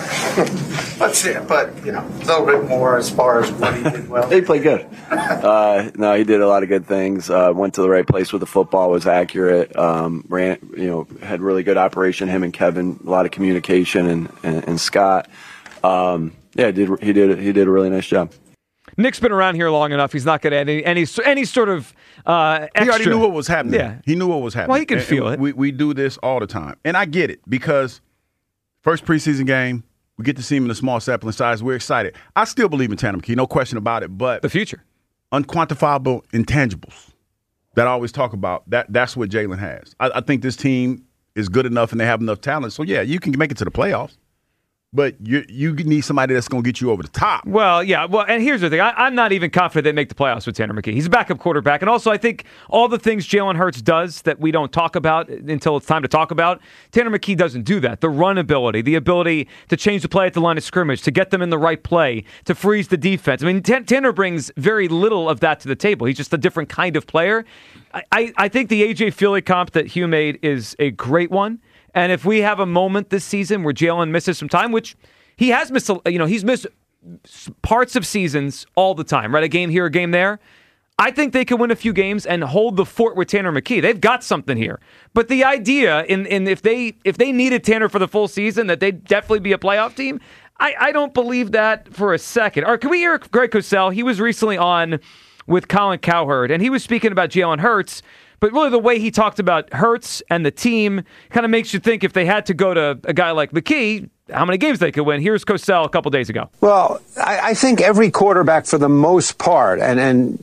Let's see, but you know, a little bit more as far as what he did well. He played good. Uh, no, he did a lot of good things. Uh, went to the right place with the football. Was accurate. Um, ran, you know, had really good operation. Him and Kevin, a lot of communication, and and, and Scott. Um, yeah, did he did he did a really nice job. Nick's been around here long enough. He's not going to add any, any any sort of uh, extra. He already knew what was happening. Yeah. He knew what was happening. Well, he can and, feel and it. We, we do this all the time. And I get it, because first preseason game, we get to see him in a small sampling size. We're excited. I still believe in Tanner McKee, no question about it. But the future. Unquantifiable intangibles that I always talk about, that that's what Jalen has. I, I think this team is good enough and they have enough talent. So, yeah, you can make it to the playoffs. But you you need somebody that's going to get you over the top. Well, yeah. Well, and here's the thing. I, I'm not even confident they make the playoffs with Tanner McKee. He's a backup quarterback. And also, I think all the things Jalen Hurts does that we don't talk about until it's time to talk about, Tanner McKee doesn't do that. The run ability, the ability to change the play at the line of scrimmage, to get them in the right play, to freeze the defense. I mean, T- Tanner brings very little of that to the table. He's just a different kind of player. I, I, I think the A J Philly comp that Hugh made is a great one. And if we have a moment this season where Jalen misses some time, which he has missed, you know, he's missed parts of seasons all the time, right? A game here, a game there. I think they can win a few games and hold the fort with Tanner McKee. They've got something here. But the idea, in, in if they if they needed Tanner for the full season, that they'd definitely be a playoff team, I, I don't believe that for a second. Or can we hear Greg Cosell? He was recently on with Colin Cowherd, and he was speaking about Jalen Hurts. But really the way he talked about Hurts and the team kind of makes you think if they had to go to a guy like McKee, how many games they could win. Here's Cosell a couple days ago. Well, I, I think every quarterback for the most part, and, and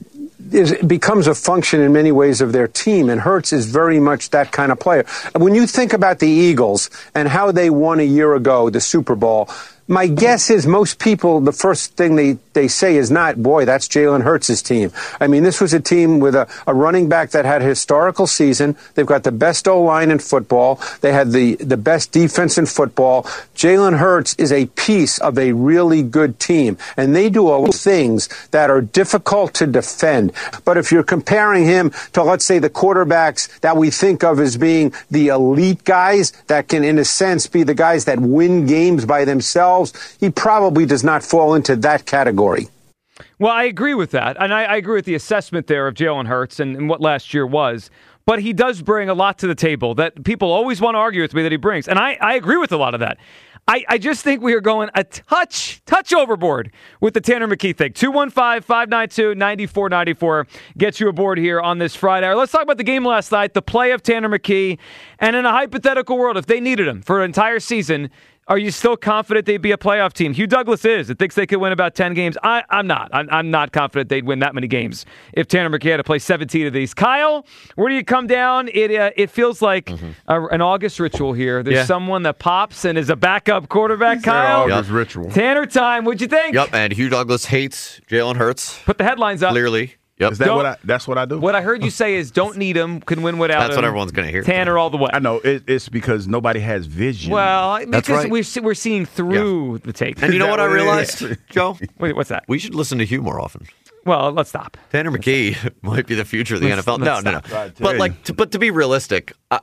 is, becomes a function in many ways of their team, and Hurts is very much that kind of player. When you think about the Eagles and how they won a year ago the Super Bowl, my guess is most people, the first thing they, they say is not, boy, that's Jalen Hurts' team. I mean, this was a team with a, a running back that had a historical season. They've got the best O-line in football. They had the, the best defense in football. Jalen Hurts is a piece of a really good team, and they do a lot of things that are difficult to defend. But if you're comparing him to, let's say, the quarterbacks that we think of as being the elite guys that can, in a sense, be the guys that win games by themselves, he probably does not fall into that category. Well, I agree with that. And I, I agree with the assessment there of Jalen Hurts and, and what last year was. But he does bring a lot to the table that people always want to argue with me that he brings. And I, I agree with a lot of that. I, I just think we are going a touch, touch overboard with the Tanner McKee thing. two one five, five nine two, nine four nine four gets you aboard here on this Friday. Right, let's talk about the game last night, the play of Tanner McKee. And in a hypothetical world, if they needed him for an entire season, are you still confident they'd be a playoff team? Hugh Douglas is. It thinks they could win about ten games. I, I'm not. I'm, I'm not confident they'd win that many games if Tanner McKee had to play seventeen of these. Kyle, where do you come down? It uh, it feels like mm-hmm. a, an August ritual here. There's yeah. someone that pops and is a backup quarterback. Kyle, August yep. ritual. Tanner time. What'd you think? Yep, and Hugh Douglas hates Jalen Hurts. Put the headlines up. Clearly. Yep. Is that what I, that's what I do? What I heard you say is don't need him, can win without that's him. That's what everyone's going to hear. Tanner all the way. I know. It, it's because nobody has vision. Well, that's because right. we're, we're seeing through yeah. the tape. And you know what, what I realized, Joe? Wait, what's that? We should listen to Hugh more often. Well, let's stop. Tanner McKee might be the future of the let's, N F L. No, no, no. Right, but like, to, but to be realistic, uh,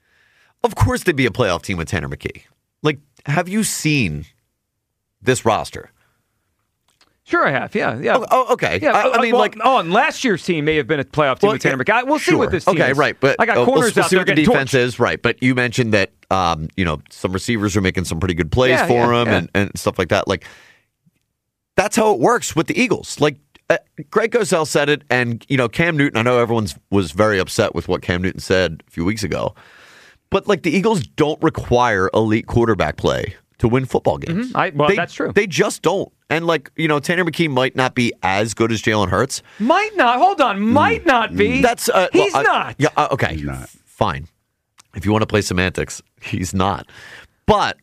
of course they'd be a playoff team with Tanner McKee. Like, have you seen this roster? Sure, I have. Yeah, yeah. Oh, oh okay. Yeah, I, I mean, well, like, oh, and last year's team may have been a playoff team well, with Tanner yeah, McKee. We'll see sure. what this team okay, is. right. But I got uh, corners we'll, we'll out see there what the getting defense torched. is, right? But you mentioned that, um, you know, some receivers are making some pretty good plays yeah, for yeah, him yeah. And, and stuff like that. Like, that's how it works with the Eagles. Like, uh, Greg Cosell said it, and you know, Cam Newton. I know everyone's was very upset with what Cam Newton said a few weeks ago, but like the Eagles don't require elite quarterback play to win football games. Mm-hmm. I, well, they, that's true. They just don't. And, like, you know, Tanner McKee might not be as good as Jalen Hurts. Might not. Hold on. Might mm. not be. That's uh, He's well, not. Uh, yeah, uh, okay. He's not. Fine. If you want to play semantics, he's not. But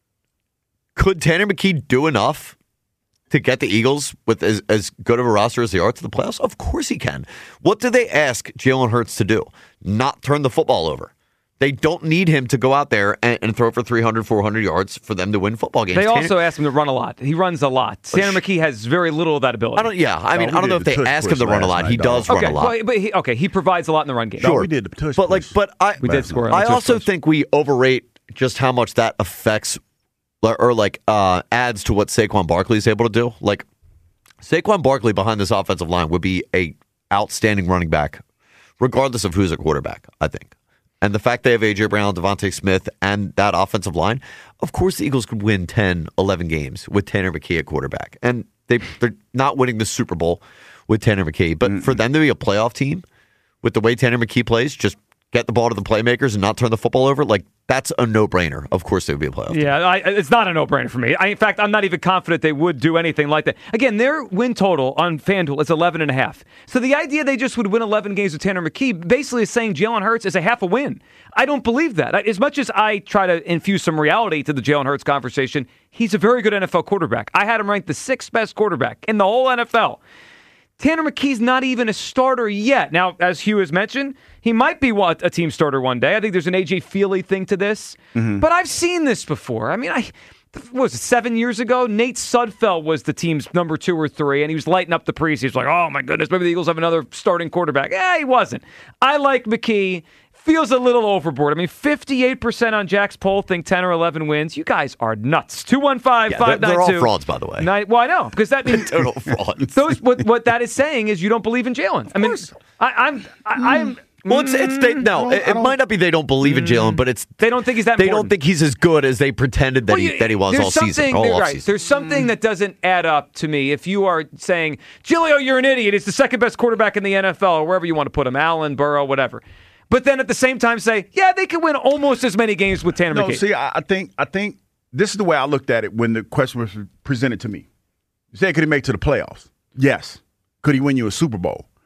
could Tanner McKee do enough to get the Eagles with as, as good of a roster as they are to the playoffs? Of course he can. What do they ask Jalen Hurts to do? Not turn the football over. They don't need him to go out there and, and throw for three hundred, four hundred yards for them to win football games. They Tanner, also ask him to run a lot. He runs a lot. Tanner McKee has very little of that ability. I don't. Yeah, I mean, no, I don't know if they ask him to run a lot. Night, he does dog. run okay, a lot. Well, but he, okay, he provides a lot in the run game. Sure, no, we did the tush but like, push. but I we did score. On I the also push. think we overrate just how much that affects or, or like uh, adds to what Saquon Barkley is able to do. Like Saquon Barkley behind this offensive line would be a outstanding running back, regardless of who's a quarterback. I think. And the fact they have A J Brown, Devontae Smith, and that offensive line, of course the Eagles could win ten, eleven games with Tanner McKee at quarterback. And they, they're not winning the Super Bowl with Tanner McKee. But mm-hmm. for them to be a playoff team with the way Tanner McKee plays, just get the ball to the playmakers and not turn the football over, like that's a no-brainer. Of course they would be a playoff team. Yeah, I, it's not a no-brainer for me. I, in fact, I'm not even confident they would do anything like that. Again, their win total on FanDuel is eleven and a half. So the idea they just would win eleven games with Tanner McKee basically is saying Jalen Hurts is a half a win. I don't believe that. As much as I try to infuse some reality to the Jalen Hurts conversation, he's a very good N F L quarterback. I had him ranked the sixth best quarterback in the whole N F L. Tanner McKee's not even a starter yet. Now, as Hugh has mentioned, he might be a team starter one day. I think there's an A J Feely thing to this. Mm-hmm. But I've seen this before. I mean, I what was it, seven years ago? Nate Sudfeld was the team's number two or three, and he was lighting up the preseason. He was like, oh, my goodness, maybe the Eagles have another starting quarterback. Yeah, he wasn't. I like McKee. Feels a little overboard. I mean, fifty-eight percent on Jack's poll think ten or eleven wins. You guys are nuts. two one five, five nine two. They're all frauds, by the way. Nine, well, I know, because that means total frauds. Those, what, what that is saying is you don't believe in Jalen. I mean, I, I'm, I, I'm. Well, it's, it's they, no, it, it might not be they don't believe in Jalen, but it's they don't think he's that. They important. don't think he's as good as they pretended that well, he you, that he was all season. All right. There's something that doesn't add up to me if you are saying, Giglio, you're an idiot. He's the second best quarterback in the N F L, or wherever you want to put him, Allen, Burrow, whatever. But then at the same time say, yeah, they can win almost as many games with Tanner no, McKee. See, I think I think this is the way I looked at it when the question was presented to me. You said, could he make it to the playoffs? Yes. Could he win you a Super Bowl?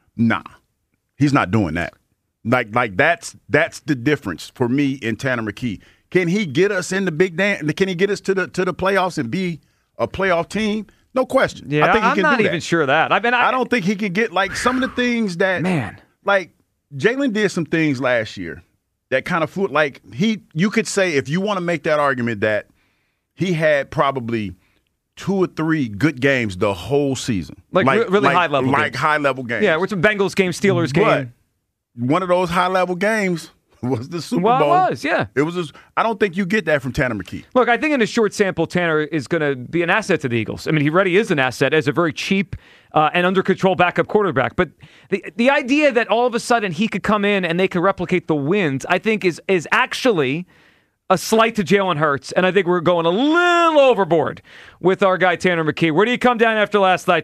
Nah, he's not doing that. Like, like that's that's the difference for me in Tanner McKee. Can he get us in the big dance? Can he get us to the to the playoffs and be a playoff team? No question. Yeah, I think he I'm can not do that. even sure of that. I mean, I, I don't think he can get like some of the things that man, like Jalen did some things last year that kind of foot like he. You could say if you want to make that argument that he had probably two or three good games the whole season, like, like re- really like, high level, like games. high level games. Yeah, with some Bengals game, Steelers game. But one of those high level games was the Super well, Bowl. Well, it was, yeah. It was. Just, I don't think you get that from Tanner McKee. Look, I think in a short sample, Tanner is going to be an asset to the Eagles. I mean, he already is an asset as a very cheap uh, and under control backup quarterback. But the the idea that all of a sudden he could come in and they could replicate the wins, I think is is actually a slight to Jalen Hurts. And I think we're going a little overboard with our guy Tanner McKee. Where do you come down after last night?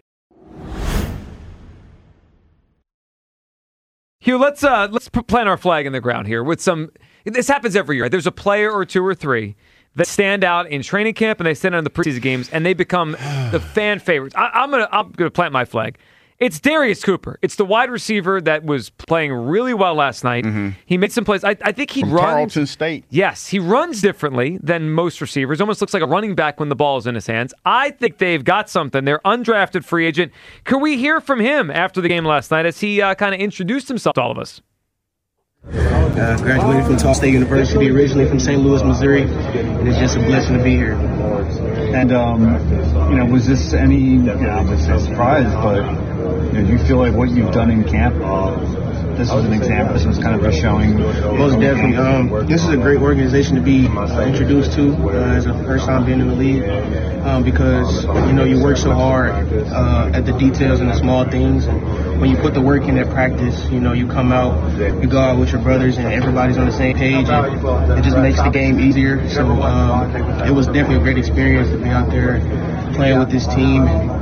Hugh, let's uh, let's plant our flag in the ground here with some. This happens every year. There's a player or two or three that stand out in training camp and they stand out in the preseason games and they become the fan favorites. I, I'm gonna I'm gonna plant my flag. It's Darius Cooper. It's the wide receiver that was playing really well last night. Mm-hmm. He made some plays. I, I think he From runs. Tarleton State. Yes, he runs differently than most receivers. Almost looks like a running back when the ball is in his hands. I think they've got something. They're undrafted free agent. Could we hear from him after the game last night as he uh, kind of introduced himself to all of us? Uh, graduated from Tall State University, originally from Saint Louis, Missouri, and it's just a blessing to be here. And, um, you know, was this any, you know, I would say surprise, but you know, do you feel like what you've done in camp, this was an example, this was kind of a showing? Most definitely. Um, this is a great organization to be introduced to uh, as a first time being in the league um, because, you know, you work so hard uh, at the details and the small things. And when you put the work in at practice, you know, you come out, you go out with your brothers and everybody's on the same page. And it just makes the game easier. So um, it was definitely a great experience to be out there playing with this team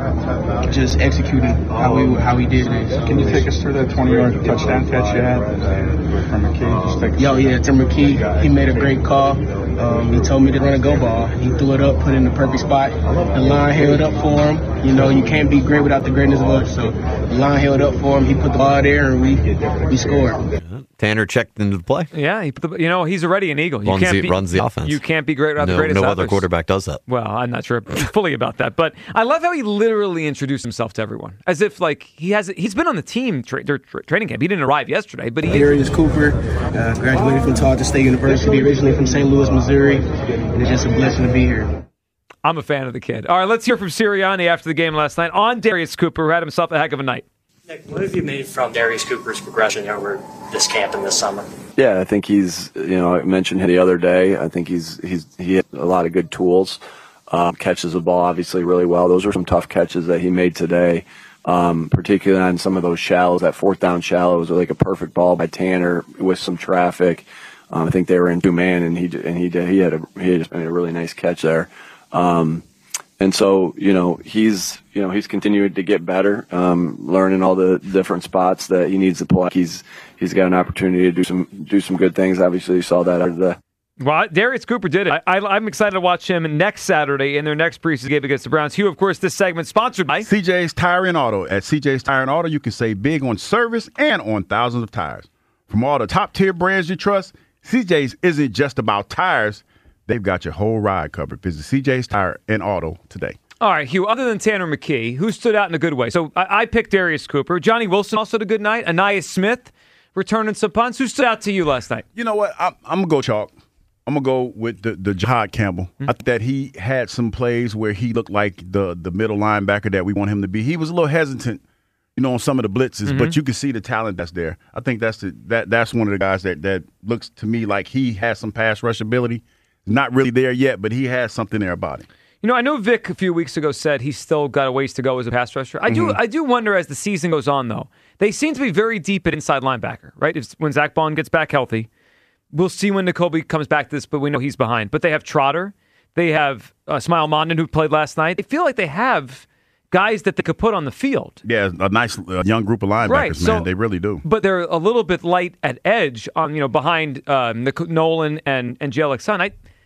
and just executing how we how we did it. Can you take us through that twenty-yard touchdown catch you had from McKee? Just take Yo, yeah, to McKee, he made a great call. Um, he told me to run a go ball. He threw it up, put it in the perfect spot. The line held up for him. You know, you can't be great without the greatness of others. So the line held up for him. He put the ball there, and we we scored. Tanner checked into the play. Yeah, he put the, you know, he's already an Eagle. You runs, can't the, be, runs the offense. You can't be great without no, the greatest No others. other quarterback does that. Well, I'm not sure fully about that, but I love how he literally introduced himself to everyone, as if like he has he's been on the team tra- their tra- training camp. He didn't arrive yesterday, but he. Darius Cooper, uh, graduated from Tarleton State University, originally from Saint Louis, Missouri, and it's just a blessing to be here. I'm a fan of the kid. All right, let's hear from Sirianni after the game last night on Darius Cooper, who had himself a heck of a night. Nick, what have you made from Darius Cooper's progression over this camp and this summer? Yeah, I think he's, you know, I mentioned him the other day. I think he's he's he had a lot of good tools. Um, catches the ball obviously really well. Those were some tough catches that he made today, um, particularly on some of those shallows. That fourth down shallow was like a perfect ball by Tanner with some traffic. Um, I think they were in two man, and he and he did he had a he had a really nice catch there. Um, And so, you know, he's, you know, he's continued to get better, um, learning all the different spots that he needs to play. He's, he's got an opportunity to do some, do some good things. Obviously, you saw that out of the. Well, Darius Cooper did it. I, I, I'm excited to watch him next Saturday in their next preseason game against the Browns. Hugh, of course, this segment sponsored by C J's Tire and Auto. At C J's Tire and Auto, you can save big on service and on thousands of tires. From all the top tier brands you trust, C J's isn't just about tires. They've got your whole ride covered. Visit C J's Tire and Auto today. All right, Hugh, other than Tanner McKee, who stood out in a good way? So I, I picked Darius Cooper. Johnny Wilson also had a good night. Aniyah Smith returning some punts. Who stood out to you last night? You know what? I'm, I'm going to go chalk. I'm going to go with the, the Jahad Campbell. Mm-hmm. I think that he had some plays where he looked like the, the middle linebacker that we want him to be. He was a little hesitant, you know, on some of the blitzes, mm-hmm. but you can see the talent that's there. I think that's the, that that's one of the guys that, that looks to me like he has some pass rush ability. Not really there yet, but he has something there about him. You know, I know Vic a few weeks ago said he's still got a ways to go as a pass rusher. I do, mm-hmm. I do wonder as the season goes on, though. They seem to be very deep at inside linebacker, right? If, when Zach Bond gets back healthy, we'll see when Nakobe comes back to this, but we know he's behind. But they have Trotter, they have uh, Smile Mondon who played last night. They feel like they have guys that they could put on the field. Yeah, a nice uh, young group of linebackers, right, man. so, they really do. But they're a little bit light at edge, on you know, behind um, Nolan and and J L X Sun. I.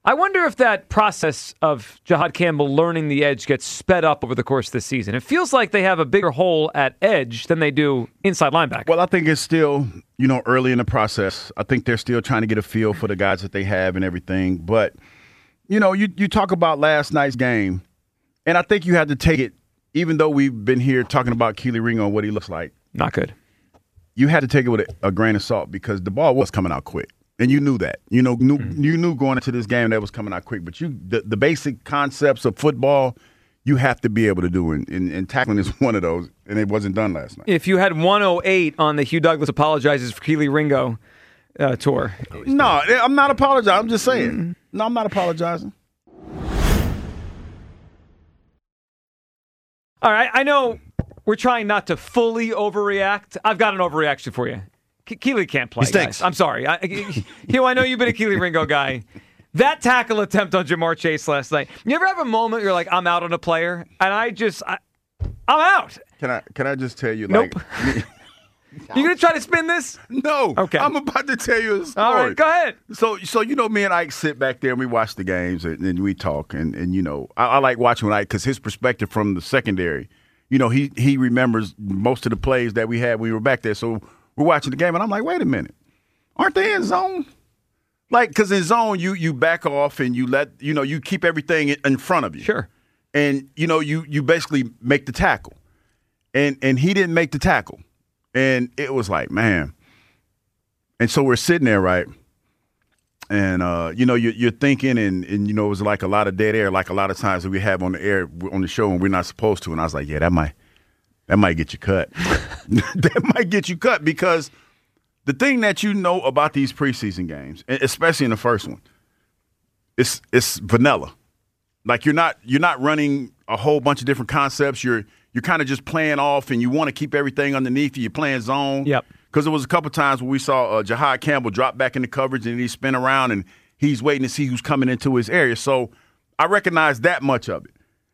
I wonder if that process of Jahad Campbell learning the edge gets sped up over the course of the season. It feels like they have a bigger hole at edge than they do inside linebacker. Well, I think it's still, you know, early in the process. I think they're still trying to get a feel for the guys that they have and everything. But, you know, you, you talk about last night's game, and I think you had to take it, even though we've been here talking about Kelee Ringo and what he looks like. Not good. You had to take it with a, a grain of salt because the ball was coming out quick. And you knew that. You know, knew, mm. you knew going into this game that was coming out quick. But you, the, the basic concepts of football, you have to be able to do. And, and, and tackling is one of those, and it wasn't done last night. If you had one oh eight on the Hugh Douglas Apologizes for Kelee Ringo uh, tour. No, I'm not apologizing. I'm just saying. Mm. No, I'm not apologizing. All right, I know we're trying not to fully overreact. I've got an overreaction for you. Ke- Kelee can't play, he stinks. guys. I'm sorry. I, Hugh, I know you've been a Kelee Ringo guy. That tackle attempt on Jamar Chase last night. You ever have a moment you're like, I'm out on a player, and I just, I, I'm out. Can I Can I just tell you, nope. like, you gonna try to spin this? No. Okay. I'm about to tell you a story. All right, go ahead. So, so you know, me and Ike sit back there and we watch the games and, and we talk, and, and you know, I, I like watching Ike because his perspective from the secondary. You know, he he remembers most of the plays that we had when we were back there. So we're watching the game, and I'm like, wait a minute, aren't they in zone? Like, because in zone, you you back off and you let, you know, you keep everything in front of you. Sure. And, you know, you you basically make the tackle. And and he didn't make the tackle. And it was like, man. And so we're sitting there, right? And, uh, you know, you're, you're thinking, and, and, you know, it was like a lot of dead air, like a lot of times that we have on the air, on the show, and we're not supposed to. And I was like, yeah, that might that might get you cut. That might get you cut because the thing that you know about these preseason games, especially in the first one, it's it's vanilla. Like you're not you're not running a whole bunch of different concepts. You're you're kind of just playing off, and you want to keep everything underneath you. You're playing zone. Yep. Because there was a couple times where we saw uh, Jahad Campbell drop back into coverage and he spin around and he's waiting to see who's coming into his area. So I recognize that much of it.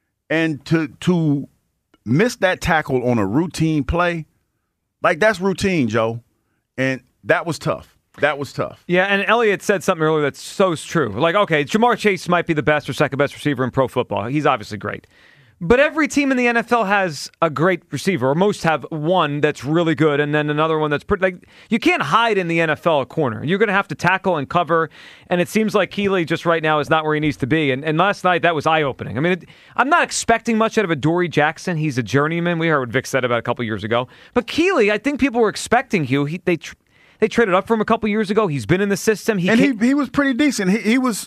And to to miss that tackle on a routine play, like that's routine, Joe. And that was tough. That was tough. Yeah, and Elliott said something earlier that's so true. Like, okay, Jamar Chase might be the best or second best receiver in pro football. He's obviously great. But every team in the N F L has a great receiver, or most have one that's really good, and then another one that's pretty. Like you can't hide in the N F L a corner. You're going to have to tackle and cover, and it seems like Kelee just right now is not where he needs to be. And, and last night that was eye opening. I mean, it, I'm not expecting much out of Adoree Jackson. He's a journeyman. We heard what Vic said about a couple years ago. But Kelee, I think people were expecting Hugh. He, they tr- they traded up for him a couple years ago. He's been in the system. He and came- he he was pretty decent. He he was.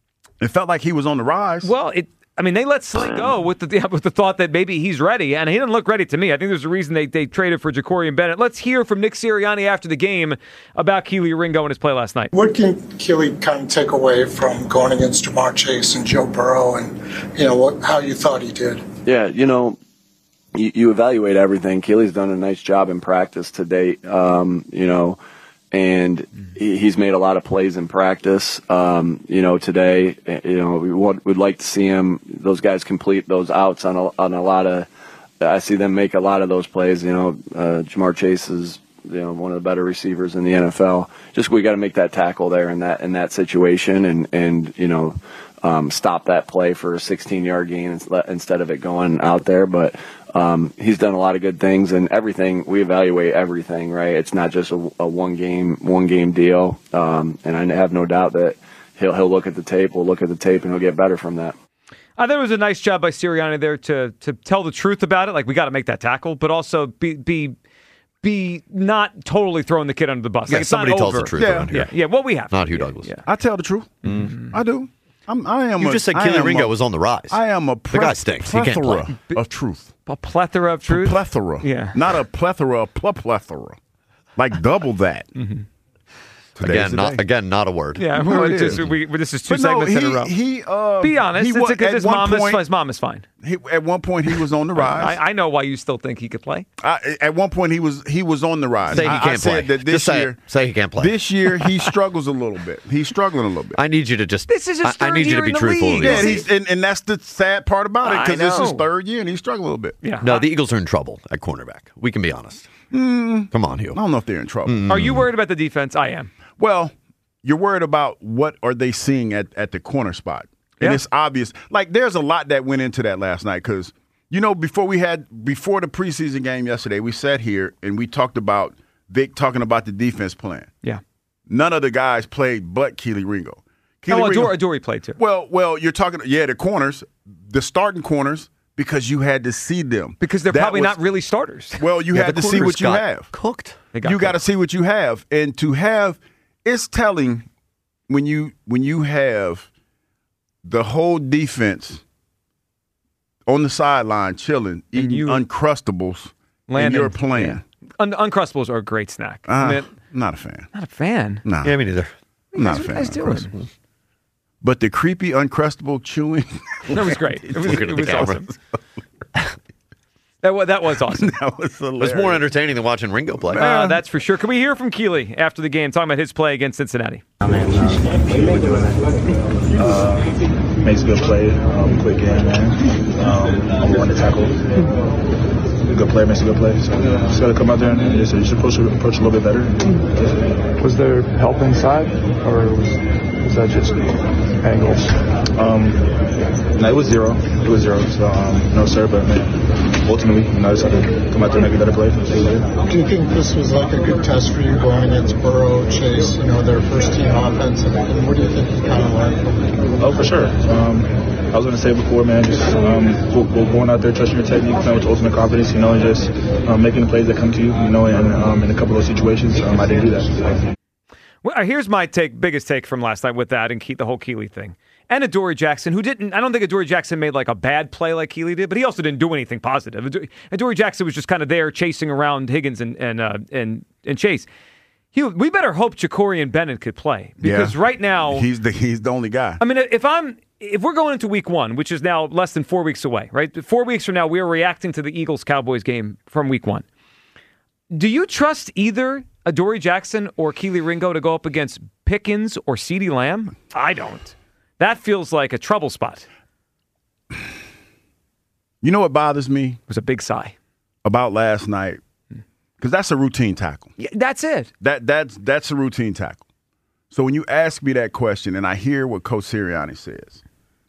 It felt like he was on the rise. Well, it. I mean, they let Slay go with the with the thought that maybe he's ready, and he didn't look ready to me. I think there's a reason they, they traded for Jacorian Bennett. Let's hear from Nick Sirianni after the game about Kelee Ringo and his play last night. What can Kelee kind of take away from going against Jamar Chase and Joe Burrow, and you know what, how you thought he did? Yeah, you know, you, you evaluate everything. Kelee's done a nice job in practice to date. Um, you know. And he's made a lot of plays in practice. Um, you know, today, you know, we would we'd like to see him, those guys complete those outs on a, on a lot of, I see them make a lot of those plays. You know, uh, Jamar Chase is, you know, one of the better receivers in the N F L. Just, we got to make that tackle there in that, in that situation and, and, you know, um, stop that play for a sixteen yard gain instead of it going out there. But, Um, he's done a lot of good things, and everything, we evaluate everything, right? It's not just a, a one game, one game deal. Um, and I have no doubt that he'll, he'll look at the tape, we'll look at the tape, and he'll get better from that. I thought it was a nice job by Sirianni there to to tell the truth about it. Like, we got to make that tackle, but also be be be not totally throwing the kid under the bus. Yeah, like, it's somebody not tells over. the truth yeah, around here. Yeah, yeah, what we have. Not Hugh yeah, Douglas. Yeah. I tell the truth. Mm-hmm. I do. I'm, I am. You a, just said I Kelee Ringo a, was on the rise. I am a ple- the guy stinks. He can't play. plethora of truth. A plethora of truth? A plethora. Yeah. Not a plethora, a pl- plethora. Like double that. Mm-hmm. Again, not again, not a word. Yeah, No, we're it just, is. we, this is two But no, segments he, in a row. He, uh, Be honest. he It's wa- because at his one mom, point, is, his mom is fine. He, at one point, he was on the rise. I, I know why you still think he could play. I, at one point, he was he was on the rise. Say he I, can't I said play. That this Just say year, it. Say he can't play. This year, he struggles a little bit. He's struggling a little bit. I need you to just. This is his I, third I need you year to be in the truthful. league. with Yeah, you. he's, and, and that's the sad part about it I because this is his know. third year and he's struggling a little bit. Yeah. No, the Eagles are in trouble at cornerback. We can be honest. Mm, Come on, Hugh. I don't know if they're in trouble. Mm. Are you worried about the defense? I am. Well, you're worried about what are they seeing at, at the corner spot. And Yeah. it's obvious. Like, there's a lot that went into that last night because, you know, before we had before the preseason game yesterday, we sat here and we talked about Vic talking about the defense plan. Yeah. None of the guys played but Keely Ringo. Keely Oh, Ringo- Adoree, Adoree played too. Well, well, you're talking, yeah, the corners, the starting corners, because you had to see them. Because they're That probably was- not really starters. Well, you Yeah, had the to see corners what you got have. Cooked. They got You got to cooked. see what you have, and to have, it's telling when you when you have the whole defense on the sideline chilling, eating you- Uncrustables, and Landon, you're playing. yeah. Un- Uncrustables are a great snack. Uh, I mean, I'm not a fan. not a fan. Nah, Yeah, me neither. I'm not a What fan. are you guys of doing? Uncrustables. But the creepy Uncrustable chewing, That was great. It was, Look at it the was camera. awesome. that, was, that was awesome. that was It hilarious. was more entertaining than watching Ringo play. Uh, that's for sure. Can we hear from Keely after the game talking about his play against Cincinnati? Uh, makes good play, um, quick game, man. Um, number one to tackle. Good player makes a good play. So just got to come out there and just, just approach, approach a little bit better. Was there help inside, or was, was that just angles? Um, no, it was zero. It was zero. So um, no, sir. But man, ultimately, you know, I just had to come out there and make a better play. Do you think this was like a good test for you going against Burrow, Chase, you know, their first team offense, and, and what do you think you kind of learned from it? Oh, for sure. Um, I was going to say before, man, just um, we're going out there, trusting your technique, playing with ultimate confidence, you know, and just um, making the plays that come to you, you know, and um, in a couple of those situations, um, I didn't do that. So. Well, uh, here's my take, biggest take from last night with that and Ke- the whole Keely thing. And Adoree Jackson, who didn't, I don't think Adoree Jackson made like a bad play like Keely did, but he also didn't do anything positive. Adoree, Adoree Jackson was just kind of there chasing around Higgins and and uh, and, and Chase. He, we better hope Ja'Cory Bennett could play because Yeah. right now he's the he's the only guy. I mean, if I'm if we're going into week one, which is now less than four weeks away, right? Four weeks from now, we are reacting to the Eagles-Cowboys game from week one. Do you trust either Adoree Jackson or Keely Ringo to go up against Pickens or CeeDee Lamb? I don't. That feels like a trouble spot. You know what bothers me? It was a big sigh about last night, because that's a routine tackle. Yeah, that's it. That that's that's a routine tackle. So when you ask me that question and I hear what Coach Sirianni says,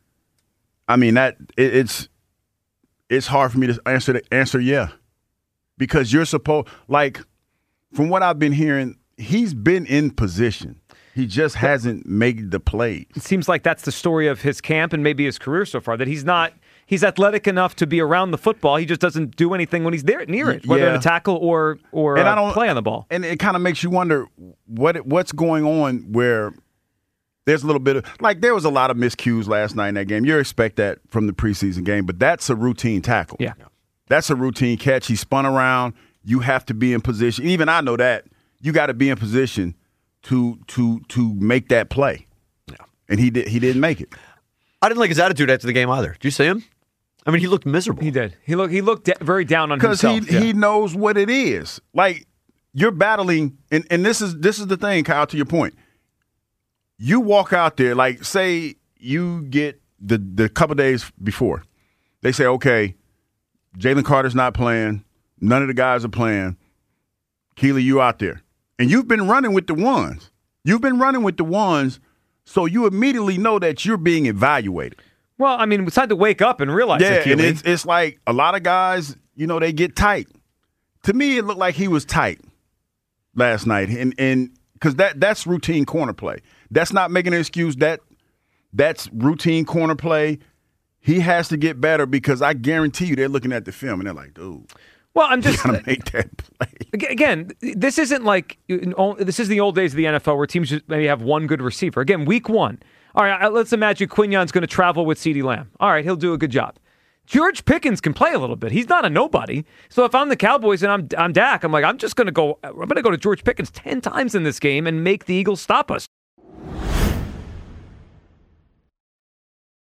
I mean that it, it's it's hard for me to answer the answer yeah, because you're supposed, like, from what I've been hearing, he's been in position. He just hasn't made the plays. It seems like that's the story of his camp and maybe his career so far, that he's not he's athletic enough to be around the football. He just doesn't do anything when he's there near it, whether Yeah. in a tackle or or And uh, I don't- play on the ball. And it kind of makes you wonder what it- what's going on where there's a little bit of, like, there was a lot of miscues last night in that game. You expect that from the preseason game, but that's a routine tackle. Yeah. That's a routine catch. He spun around. You have to be in position. Even I know that. You got to be in position to to to make that play. Yeah. And he did he didn't make it. I didn't like his attitude after the game either. Did you see him? I mean, he looked miserable. He did. He looked he looked de- very down on Because himself. he Yeah. he knows what it is. Like, you're battling, and, and this is this is the thing, Kyle, to your point. You walk out there, like, say you get the the couple days before, they say, okay, Jalen Carter's not playing, none of the guys are playing. Keely, you out there. And you've been running with the ones. You've been running with the ones, so you immediately know that you're being evaluated. Well, I mean, it's time to wake up and realize Yeah, it, and Keely. it's, it's like a lot of guys, you know, they get tight. To me, it looked like he was tight last night, and and because that that's routine corner play. That's not making an excuse. That that's routine corner play. He has to get better, because I guarantee you they're looking at the film and they're like, dude. Well, I'm just gotta make that play. Again, this isn't like this is the old days of the N F L where teams just maybe have one good receiver. Again, week one. All right, let's imagine Quignon's going to travel with CeeDee Lamb. All right, he'll do a good job. George Pickens can play a little bit. He's not a nobody. So if I'm the Cowboys and I'm I'm Dak, I'm like, I'm just going to go. I'm going to go to George Pickens ten times in this game and make the Eagles stop us.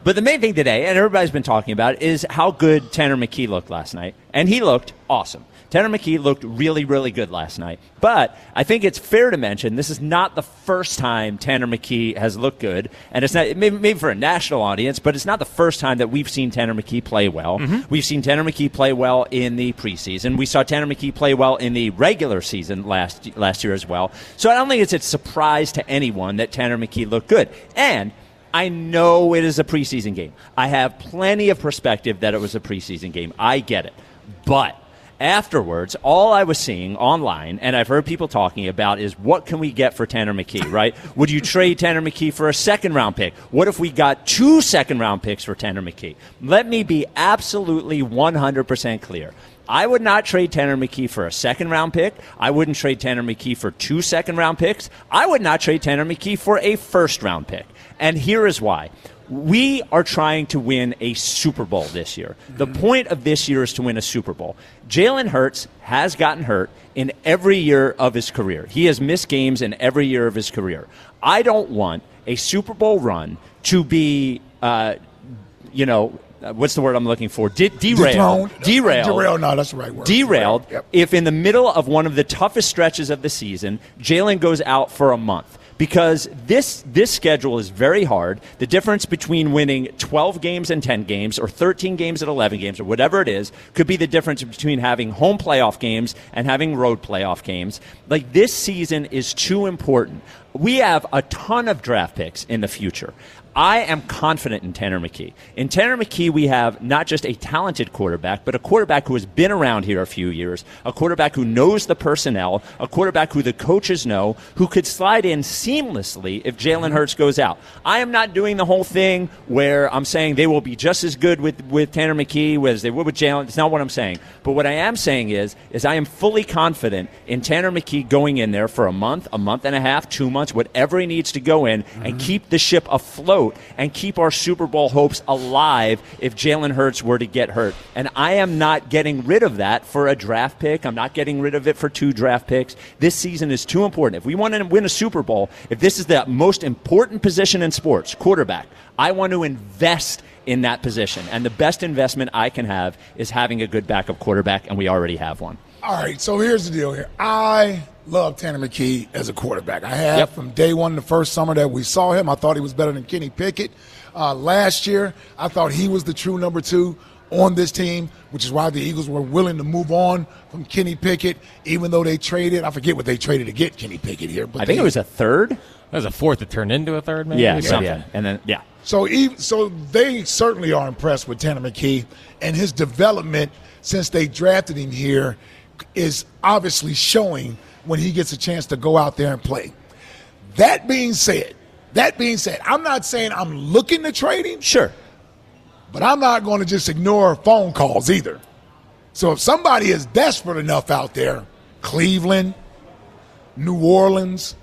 But the main thing today, and everybody's been talking about it, is how good Tanner McKee looked last night. And he looked awesome. Tanner McKee looked really, really good last night. But I think it's fair to mention this is not the first time Tanner McKee has looked good. And it's not maybe, maybe for a national audience, but it's not the first time that we've seen Tanner McKee play well. Mm-hmm. We've seen Tanner McKee play well in the preseason. We saw Tanner McKee play well in the regular season last last year as well. So I don't think it's a surprise to anyone that Tanner McKee looked good. And I know it is a preseason game. I have plenty of perspective that it was a preseason game. I get it. But afterwards, all I was seeing online, and I've heard people talking about, is what can we get for Tanner McKee, right? Would you trade Tanner McKee for a second-round pick? What if we got two second-round picks for Tanner McKee? Let me be absolutely one hundred percent clear. I would not trade Tanner McKee for a second-round pick. I wouldn't trade Tanner McKee for two second-round picks. I would not trade Tanner McKee for a first-round pick. And here is why. We are trying to win a Super Bowl this year. The point of this year is to win a Super Bowl. Jalen Hurts has gotten hurt in every year of his career. He has missed games in every year of his career. I don't want a Super Bowl run to be, uh, you know, uh, what's the word I'm looking for? De- derailed. Dethroned. Derailed. Derailed, no, that's the right word. Derailed. Yep. If in the middle of one of the toughest stretches of the season, Jalen goes out for a month. Because this this schedule is very hard. The difference between winning twelve games and ten games or thirteen games and eleven games or whatever it is could be the difference between having home playoff games and having road playoff games. Like, this season is too important. We have a ton of draft picks in the future. I am confident in Tanner McKee. In Tanner McKee, we have not just a talented quarterback, but a quarterback who has been around here a few years, a quarterback who knows the personnel, a quarterback who the coaches know, who could slide in seamlessly if Jalen Hurts goes out. I am not doing the whole thing where I'm saying they will be just as good with, with Tanner McKee as they would with Jalen. It's not what I'm saying. But what I am saying is, is I am fully confident in Tanner McKee going in there for a month, a month and a half, two months, whatever he needs to go in, mm-hmm. and keep the ship afloat and keep our Super Bowl hopes alive if Jalen Hurts were to get hurt. And I am not getting rid of that for a draft pick. I'm not getting rid of it for two draft picks. This season is too important. If we want to win a Super Bowl, if this is the most important position in sports, quarterback, I want to invest in that position. And the best investment I can have is having a good backup quarterback, and we already have one. All right, so here's the deal here. I love Tanner McKee as a quarterback. I have yep. from day one, the first summer that we saw him. I thought he was better than Kenny Pickett. Uh, last year, I thought he was the true number two on this team, which is why the Eagles were willing to move on from Kenny Pickett, even though they traded. I forget what they traded to get Kenny Pickett here. But I think they, it was a third. That was a fourth that turned into a third, maybe? Yeah, something. yeah. And then, yeah. So, even, so they certainly are impressed with Tanner McKee, and his development since they drafted him here is obviously showing when he gets a chance to go out there and play. That being said, that being said, I'm not saying I'm looking to trade him. Sure. But I'm not going to just ignore phone calls either. So if somebody is desperate enough out there, Cleveland, New Orleans,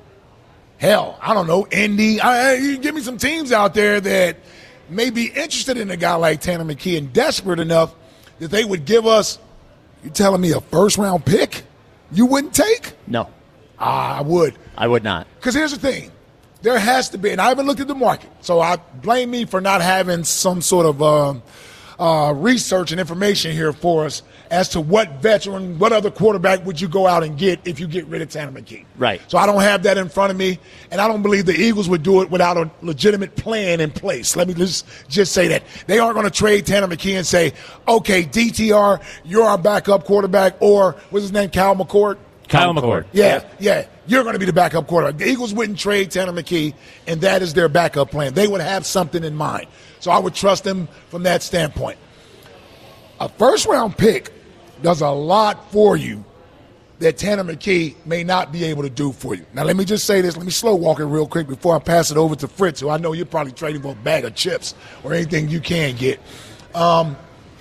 hell, I don't know, Indy, I, you give me some teams out there that may be interested in a guy like Tanner McKee and desperate enough that they would give us, you telling me a first-round pick you wouldn't take? No. Ah, I would. I would not. Because here's the thing. There has to be, and I haven't looked at the market, so I blame me for not having some sort of uh, uh, research and information here for us as to what veteran, what other quarterback would you go out and get if you get rid of Tanner McKee. Right. So I don't have that in front of me, and I don't believe the Eagles would do it without a legitimate plan in place. Let me just, just say that. They aren't going to trade Tanner McKee and say, okay, D T R, you're our backup quarterback, or what's his name, Kyle McCord? Kyle McCord. Yeah, yeah. You're going to be the backup quarterback. The Eagles wouldn't trade Tanner McKee, and that is their backup plan. They would have something in mind. So I would trust them from that standpoint. A first-round pick does a lot for you that Tanner McKee may not be able to do for you. Now, let me just say this. Let me slow walk it real quick before I pass it over to Fritz, who I know you're probably trading for a bag of chips or anything you can get. Um,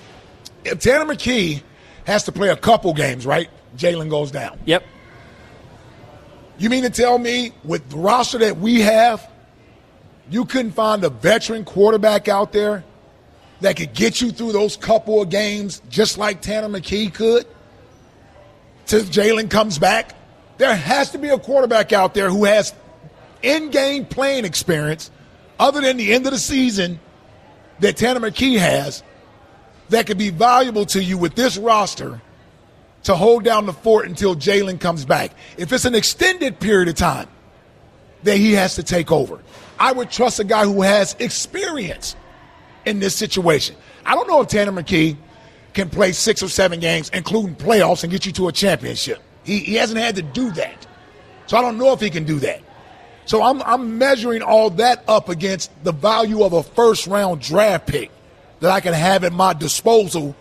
if Tanner McKee has to play a couple games, right, Jalen goes down. Yep. You mean to tell me with the roster that we have, you couldn't find a veteran quarterback out there that could get you through those couple of games just like Tanner McKee could till Jalen comes back? There has to be a quarterback out there who has in-game playing experience other than the end of the season that Tanner McKee has that could be valuable to you with this roster to hold down the fort until Jalen comes back. If it's an extended period of time that he has to take over, I would trust a guy who has experience in this situation. I don't know if Tanner McKee can play six or seven games, including playoffs, and get you to a championship. He, he hasn't had to do that. So I don't know if he can do that. So I'm, I'm measuring all that up against the value of a first-round draft pick that I can have at my disposal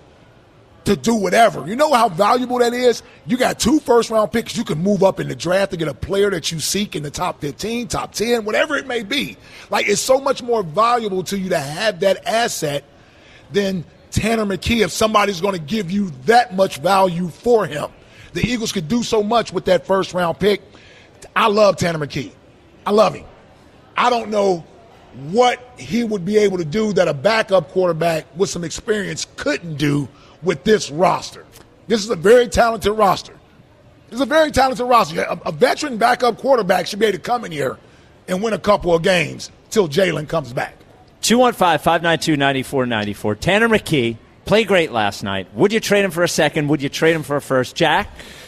to do whatever. You know how valuable that is? You got two first-round picks. You can move up in the draft to get a player that you seek in the top fifteen, top ten, whatever it may be. Like, it's so much more valuable to you to have that asset than Tanner McKee if somebody's going to give you that much value for him. The Eagles could do so much with that first-round pick. I love Tanner McKee. I love him. I don't know what he would be able to do that a backup quarterback with some experience couldn't do with this roster. This is a very talented roster. This is a very talented roster. A, a veteran backup quarterback should be able to come in here and win a couple of games till Jalen comes back. two one five, five nine two, nine four nine four. Tanner McKee played great last night. Would you trade him for a second? Would you trade him for a first? Jack?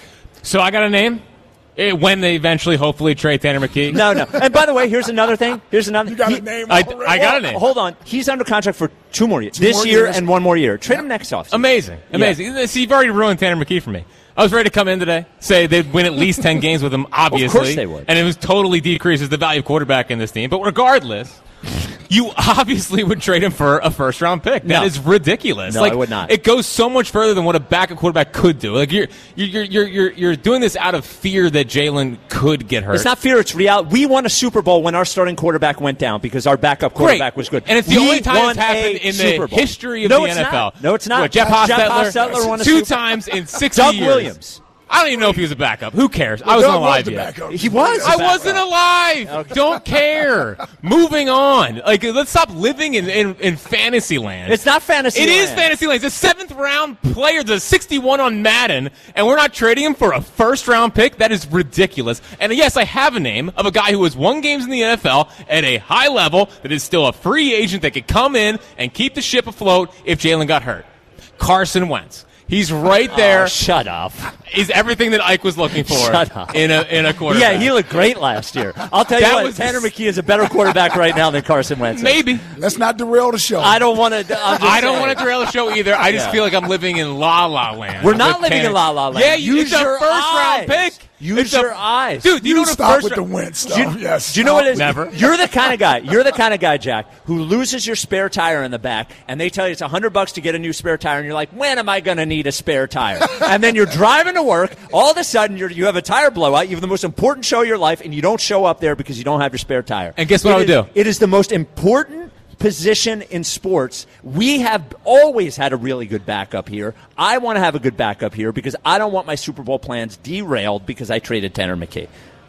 So I got a name? It, when they eventually, hopefully, trade Tanner McKee. No, no. And by the way, here's another thing. Here's another. You got he, a name I, already? I got a name. Hold on. He's under contract for two more years. Two this more year years. and one more year. Trade him next offseason. Amazing. Amazing. Yeah. See, you've already ruined Tanner McKee for me. I was ready to come in today, say they'd win at least ten games with him, obviously. Of course they would. And it was totally decreases the value of quarterback in this team. But regardless, you obviously would trade him for a first-round pick. That No. is ridiculous. No, like, I would not. It goes so much further than what a backup quarterback could do. Like you're you're you're you're you're doing this out of fear that Jalen could get hurt. It's not fear, it's reality. We won a Super Bowl when our starting quarterback went down because our backup quarterback Great. was good. And it's the We only time won it's happened a in Super the Bowl. history of no, the it's N F L. Not. No, it's not. What, Jeff Jeff Hostetler, Hostetler won a two Super Bowl. times in sixty Doug years. Williams. I don't even know if he was a backup. Who cares? I Well, wasn't Doug was alive the yet. backup. He was. I wasn't alive. Don't care. Moving on. Like, let's stop living in, in, in fantasy land. It's not fantasy It land. is fantasy land. It's a seventh round player, the sixty-one on Madden, and we're not trading him for a first round pick. That is ridiculous. And yes, I have a name of a guy who has won games in the N F L at a high level that is still a free agent that could come in and keep the ship afloat if Jalen got hurt. Carson Wentz. He's right there. Oh, shut up. Is everything that Ike was looking for Shut up. in a in a quarterback. Yeah, he looked great last year. I'll tell you That what, was- Tanner McKee is a better quarterback right now than Carson Wentz is. Maybe. Let's not derail the show. I don't want to. I don't want to derail the show either. I just Yeah. feel like I'm living in La La Land. We're not with living Tanner. in La La Land. Yeah, you, Use it's a your first eyes. round pick. Use It's a- your eyes. Dude, you, You know the stop first with the round- Wentz stuff. Do you, yes. do you know what it is? Never. You're the kind of guy. You're the kind of guy, Jack, who loses your spare tire in the back, and they tell you it's a hundred bucks to get a new spare tire, and you're like, when am I going to need a spare tire? And then you're driving to work. All of a sudden, you're, you have a tire blowout. You have the most important show of your life, and you don't show up there because you don't have your spare tire. And guess what It I would is- do? It is the most important position in sports. We have always had a really good backup here. I want to have a good backup here because I don't want my Super Bowl plans derailed because I traded Tanner McKee.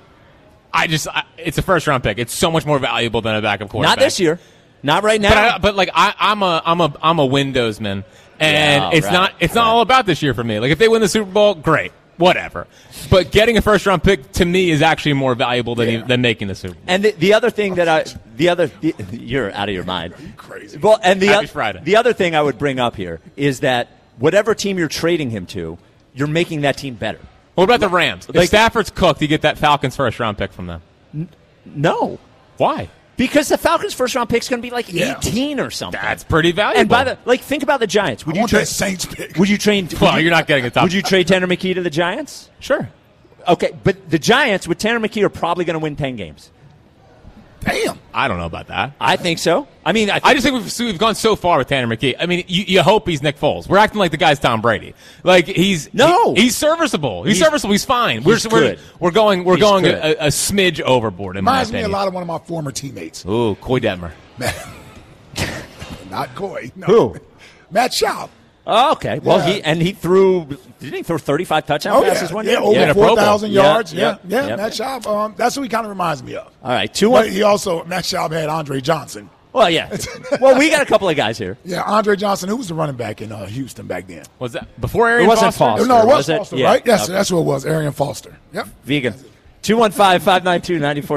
I just, I, it's a first round pick. It's so much more valuable than a backup quarterback. Not this year. Not right now. But, I, but like I, I'm a, I'm a, I'm a Windowsman, and Yeah, it's right, not, it's right. not all about this year for me. Like if they win the Super Bowl, great, whatever. But getting a first round pick to me is actually more valuable than Yeah. than making the Super Bowl. And the, the other thing that I, the other, the, you're out of your mind. Crazy. Well, and the Happy oth- Friday. the other thing I would bring up here is that whatever team you're trading him to, you're making that team better. What about the Rams? If Like- Stafford's cooked, you get that Falcons first round pick from them. No, Why? because the Falcons' first round pick is going to be like Yeah. eighteen or something. That's pretty valuable. and by the like, think about the Giants. Would I you want trade? that Saints pick. Would you trade? would well, you- you're not getting a top. Would you trade Tanner McKee to the Giants? Sure. Okay, but the Giants with Tanner McKee are probably going to win ten games. Damn. I don't know about that. I think so. I mean, I, think I just think we've, we've gone so far with Tanner McKee. I mean, you, you hope he's Nick Foles. We're acting like the guy's Tom Brady. Like he's No. he- he's serviceable. He's, He's- serviceable. He's fine. he's we're, we're good. we're going we're He's going good. a, a smidge overboard in Reminds my me a opinion. lot of one of my former teammates. Ooh, Coy Detmer. Not Coy. No. Who? Matt Schaub. Oh, okay. Well, Yeah. he and he threw. Didn't he throw thirty-five touchdown Oh, passes yeah. one Yeah, year? over Yeah, a Pro Bowl. four thousand Yeah, yards. Yeah, yeah, yeah. yeah. Matt Schaub, um, that's who he kind of reminds me of. All right, two But one. he also, Matt Schaub had Andre Johnson. Well, yeah. Well, we got a couple of guys here. Yeah, Andre Johnson, who was the running back in uh, Houston back then? Was that before Arian It wasn't Foster? Foster. no, it was, was it? Foster, Yeah. right? Yes, Okay. that's who it was, Arian Foster. Yep. Vegan. two one five, five nine two, nine four nine four. Would you Nice. trade Tanner McKee Go for a first round Lions. pick?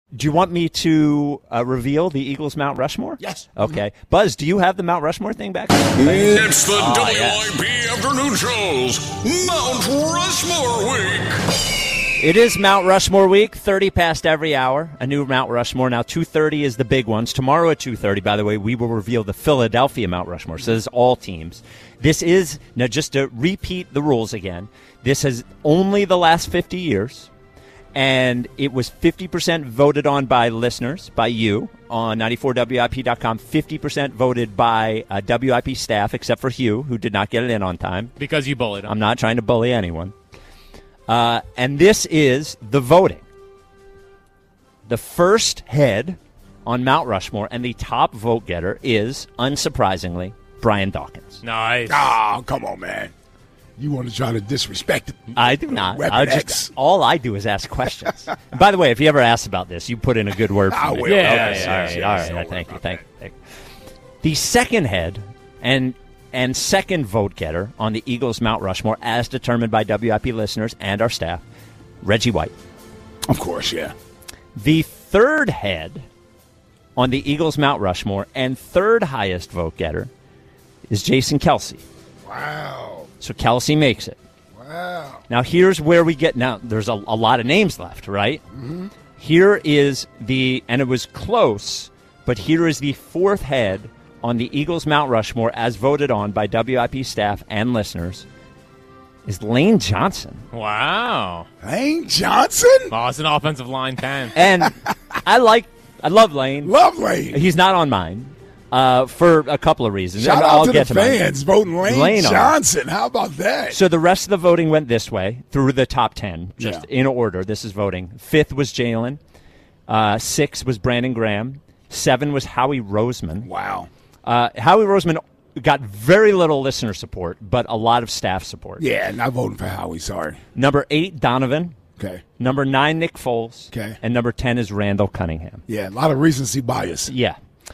Do you want me to uh, reveal the Eagles Mount Rushmore? Yes. Okay. Mm-hmm. Buzz, do you have the Mount Rushmore thing back? It's the oh, W yeah. I P Afternoon Show's Mount Rushmore Week. It is Mount Rushmore Week, thirty past every hour, a new Mount Rushmore. Now, two thirty is the big ones. Tomorrow at two thirty, by the way, we will reveal the Philadelphia Mount Rushmore. So this is all teams. This is, now just to repeat the rules again, this is only the last fifty years. And it was fifty percent voted on by listeners, by you, on ninety-four W I P dot com. fifty percent voted by uh, W I P staff, except for Hugh, who did not get it in on time. Because you bullied him. I'm not trying to bully anyone. Uh, and this is the voting. The first head on Mount Rushmore and the top vote getter is, unsurprisingly, Brian Dawkins. Nice. Oh, come on, man. You want to try to disrespect it? I do not. Weapon I X. just, all I do is ask questions. By the way, if you ever ask about this, you put in a good word for I me. will. Okay, Yeah, all yeah, right, yeah, all yeah, right. yeah, Thank you, thank you, thank you. The second head and and second vote getter on the Eagles Mount Rushmore, as determined by W I P listeners and our staff, Reggie White. Of course, yeah. The third head on the Eagles Mount Rushmore and third highest vote getter is Jason Kelce. Wow. So Kelce makes it. Wow. Now, here's where we get, now, there's a, a lot of names left, right? Mm-hmm. Here is the, and it was close, but here is the fourth head on the Eagles Mount Rushmore, as voted on by W I P staff and listeners, is Lane Johnson. Wow. Lane Johnson? Oh, it's an offensive line ten. And I like, I love Lane. Love Lane. He's not on mine uh, for a couple of reasons. Shout And out I'll to get the to mine. fans voting Lane, Lane on. Johnson. How about that? So the rest of the voting went this way through the top ten, just Yeah. in order. This is voting. Fifth was Jalen. Uh, six was Brandon Graham. Seven was Howie Roseman. Wow. Uh, Howie Roseman got very little listener support, but a lot of staff support. Yeah, not voting for Howie, sorry. Number eight, Donovan. Okay. Number nine, Nick Foles. Okay. And number ten is Randall Cunningham. Yeah, a lot of recency bias. Yeah.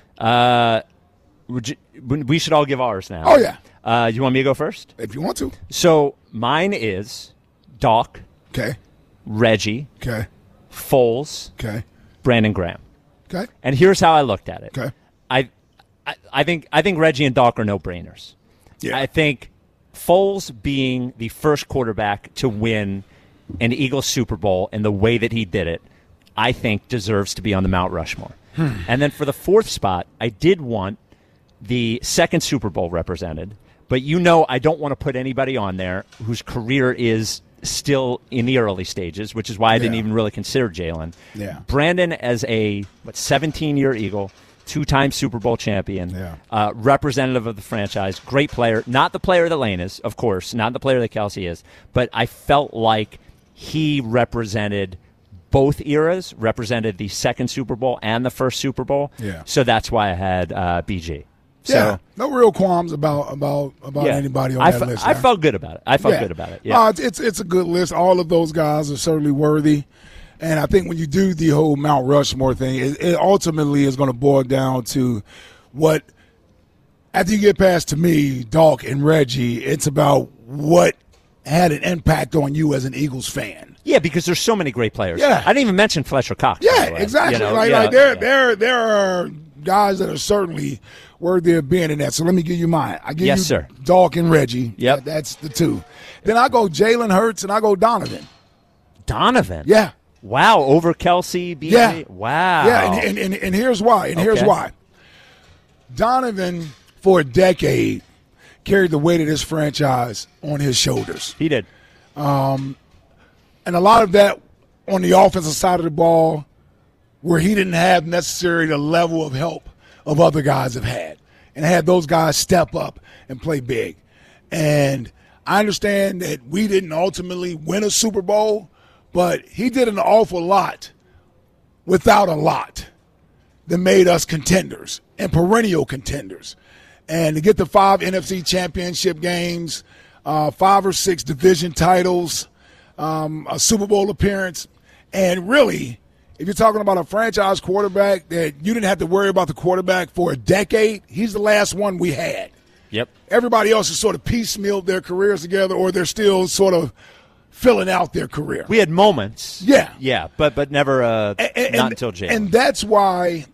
Uh, would you- we should all give ours now. Oh, yeah. Uh, you want me to go first? If you want to. So mine is Doc. Okay. Reggie. Okay. Foles. Okay. Brandon Graham. Okay. And here's how I looked at it. Okay. I, I, I think I think Reggie and Doc are no brainers. Yeah. I think Foles being the first quarterback to win an Eagles Super Bowl in the way that he did it, I think deserves to be on the Mount Rushmore. Hmm. And then for the fourth spot, I did want the second Super Bowl represented, but you know I don't want to put anybody on there whose career is still in the early stages, which is why I didn't Yeah. even really consider Jalen. Yeah. Brandon as a what seventeen-year Eagle, two-time Super Bowl champion, Yeah. uh, representative of the franchise, great player. Not the player that Lane is, of course, not the player that Kelce is, but I felt like he represented both eras, represented the second Super Bowl and the first Super Bowl. Yeah. So that's why I had uh, B G. So, Yeah, no real qualms about about about yeah. anybody on I that fe- list. I now. felt good about it. I felt Yeah. good about it. No, Yeah. it's, it's it's a good list. All of those guys are certainly worthy, and I think when you do the whole Mount Rushmore thing, it, it ultimately is going to boil down to what. After you get past, to me, Doc and Reggie, it's about what had an impact on you as an Eagles fan. Yeah, because there's so many great players. Yeah. I didn't even mention Fletcher Cox. by Yeah, the way. exactly. You know, like yeah, like there, yeah. there, there are guys that are certainly worthy of being in that. So let me give you mine. I give Yes, you sir. Doc and Reggie. Yep. That- that's the two. Then I go Jalen Hurts and I go Donovan. Donovan. Yeah. Wow, over Kelsey, B J. Yeah. Wow. Yeah, and, and, and, and here's why. And here's Okay. why. Donovan, for a decade, carried the weight of this franchise on his shoulders. He did. Um, and a lot of that on the offensive side of the ball, where he didn't have necessarily the level of help of other guys have had, and had those guys step up and play big. And I understand that we didn't ultimately win a Super Bowl, but he did an awful lot without a lot that made us contenders and perennial contenders. And to get the five N F C championship games, uh, five or six division titles, um, a Super Bowl appearance, and really, if you're talking about a franchise quarterback that you didn't have to worry about the quarterback for a decade, he's the last one we had. Yep. Everybody else has sort of piecemealed their careers together, or they're still sort of filling out their career. We had moments. Yeah. Yeah, but but never uh, and, and, not until Jalen. And that's why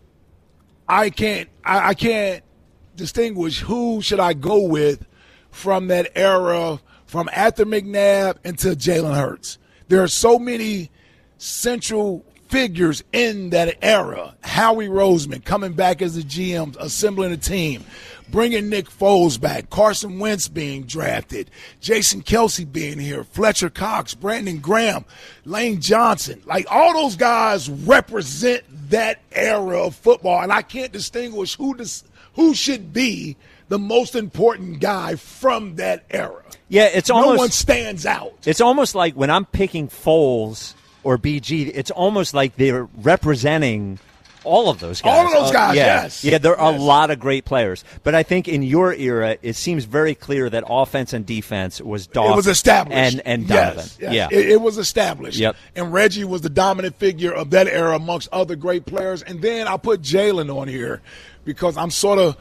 I can't I, I can't distinguish who should I go with from that era, from after McNabb until Jalen Hurts. There are so many central figures in that era. Howie Roseman coming back as the G M, assembling a team, bringing Nick Foles back, Carson Wentz being drafted, Jason Kelsey being here, Fletcher Cox, Brandon Graham, Lane Johnson. Like, all those guys represent that era of football, and I can't distinguish who this, who should be the most important guy from that era. Yeah, it's no almost one stands out. It's almost like when I'm picking Foles or B G, it's almost like they're representing all of those guys. All of those guys, uh, yeah. yes. Yeah, there are yes. a lot of great players. But I think in your era, it seems very clear that offense and defense was Dolph It was established. and, and Donovan. Yes, yes. Yeah. It, it was established. Yep. And Reggie was the dominant figure of that era amongst other great players. And then I put Jalen on here because I'm sort of,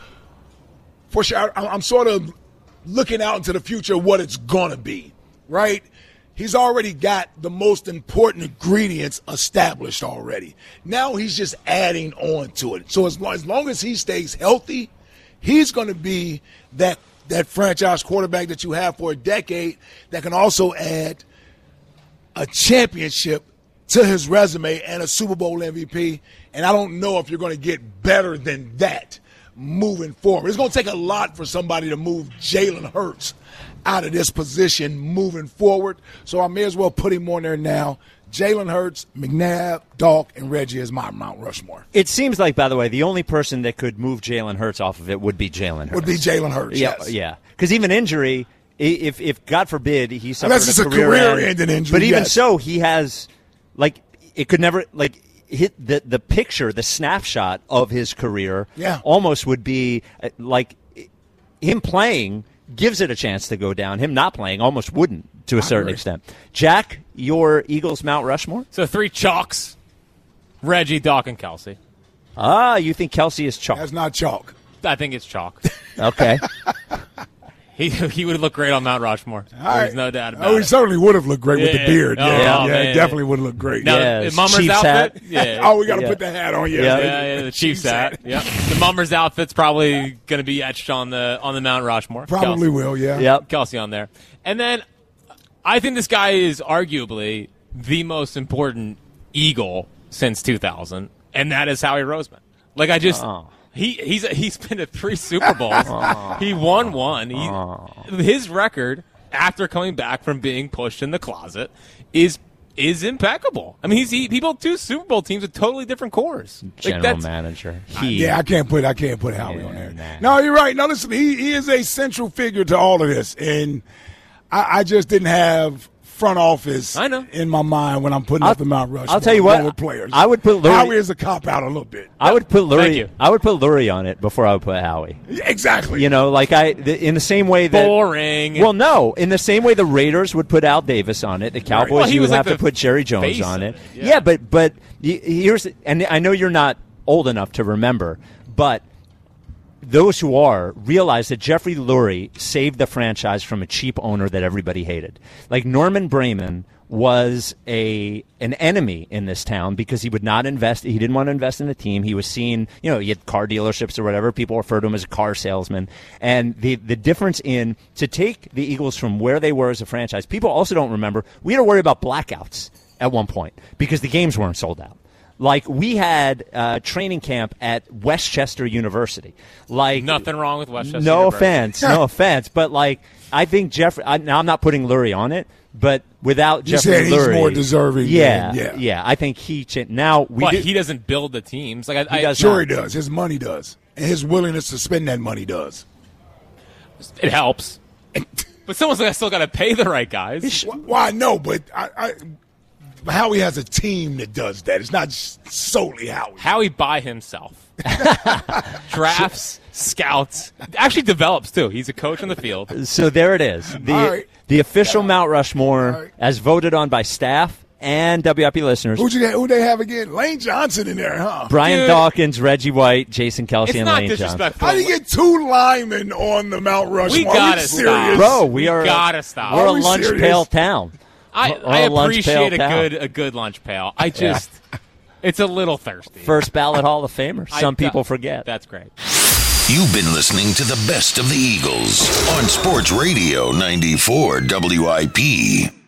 for sure, I'm sort of looking out into the future of what it's going to be, right? He's already got the most important ingredients established already. Now he's just adding on to it. So as long as, long as he stays healthy, he's going to be that that franchise quarterback that you have for a decade that can also add a championship to his resume and a Super Bowl M V P. And I don't know if you're going to get better than that moving forward. It's going to take a lot for somebody to move Jalen Hurts out of this position moving forward. So I may as well put him on there now. Jalen Hurts, McNabb, Dolk, and Reggie is my Mount Rushmore. It seems like, by the way, the only person that could move Jalen Hurts off of it would be Jalen Hurts. Would be Jalen Hurts, yeah, yes. Yeah, because even injury, if, if God forbid, he suffered Unless it's a a career-ending career injury, But even yes. so, he has, like, it could never, like, hit the, the picture, the snapshot of his career Yeah. almost would be, uh, like, him playing gives it a chance to go down. Him not playing almost wouldn't, to a I certain agree. extent. Jack, your Eagles Mount Rushmore? So three chalks: Reggie, Doc, and Kelsey. Ah, you think Kelsey is chalk? That's not chalk. I think it's chalk. Okay. he he would look great on Mount Rushmore. All right. There's no doubt about Oh, it. he certainly would have looked great with the Yeah. beard. Oh, Yeah, oh, yeah, man. it definitely would have looked great. Now, yeah. the Mummer's Chiefs outfit. hat. Yeah. Oh, we got to Yeah. put the hat on. Yeah, Yeah, the- yeah, yeah, the Chiefs hat. Yeah, the Mummers outfit's probably going to be etched on the on the Mount Rushmore. Probably Kelsey. will. Yeah. Yep. Kelsey on there, and then I think this guy is arguably the most important Eagle since two thousand, and that is Howie Roseman. Like I just. Oh. He he's he's been to three Super Bowls. Oh. He won one. He, Oh. His record after coming back from being pushed in the closet is is impeccable. I mean, he's he, he built two Super Bowl teams with totally different cores. Like, General that's- manager. I- He, yeah, I can't put I can't put Howie Yeah, on there. nah. No, you're right. No, listen, he, he is a central figure to all of this, and I, I just didn't have front office I know. in my mind when I'm putting I'll- up the Mount Rushmore. I'll tell you what, going with players. I would put Lurie- Howie is a cop out a little bit. I would put Thank Lurie. you. I would put Lurie on it before I would put Howie. Exactly. You know, like I, the, in the same way that Boring. Well, no, in the same way the Raiders would put Al Davis on it, the Cowboys Well, he you would was like have to the put Jerry Jones face on of it. it, Yeah. yeah. but but y- here's and I know you're not old enough to remember, but those who are realize that Jeffrey Lurie saved the franchise from a cheap owner that everybody hated. Like Norman Brayman was a an enemy in this town because he would not invest. He didn't want to invest in the team. He was seen, you know, he had car dealerships or whatever. People refer to him as a car salesman. And the the difference in to take the Eagles from where they were as a franchise. People also don't remember we had to worry about blackouts at one point because the games weren't sold out. Like we had uh, training camp at Westchester University. Like Nothing wrong with Westchester No University. offense, no offense, but like I think Jeffrey. I, now I'm not putting Lurie on it, but without You Jeffrey said he's Lurie, more deserving Yeah, than- yeah. yeah. I think he. Cha- now we. But do, he doesn't build the teams. Like I, He I, does Sure not. he does. His money does. And his willingness to spend that money does. it helps. But someone's like, I still got to pay the right guys. Well, I know, but I, I, Howie has a team that does that. It's not just solely Howie. Howie by himself drafts, scouts, actually develops too. He's a coach on the field. So there it is. The All right. the official Mount Rushmore, All right. as voted on by staff and W I P listeners. Who'd you who they have again? Lane Johnson in there, huh? Brian Dude. Dawkins, Reggie White, Jason Kelsey, It's and not Lane Johnson. disrespectful. How do you get two linemen on the Mount Rushmore? We Are gotta serious? stop. Bro, we are gotta stop. We're Are a we lunch serious? pail town. I, Or I a lunch appreciate pail a pal. good a good lunch pail. I just it's a little thirsty. First ballot Hall of Famer. I- Some that- people forget. That's great. You've been listening to the best of the Eagles on Sports Radio ninety-four W I P.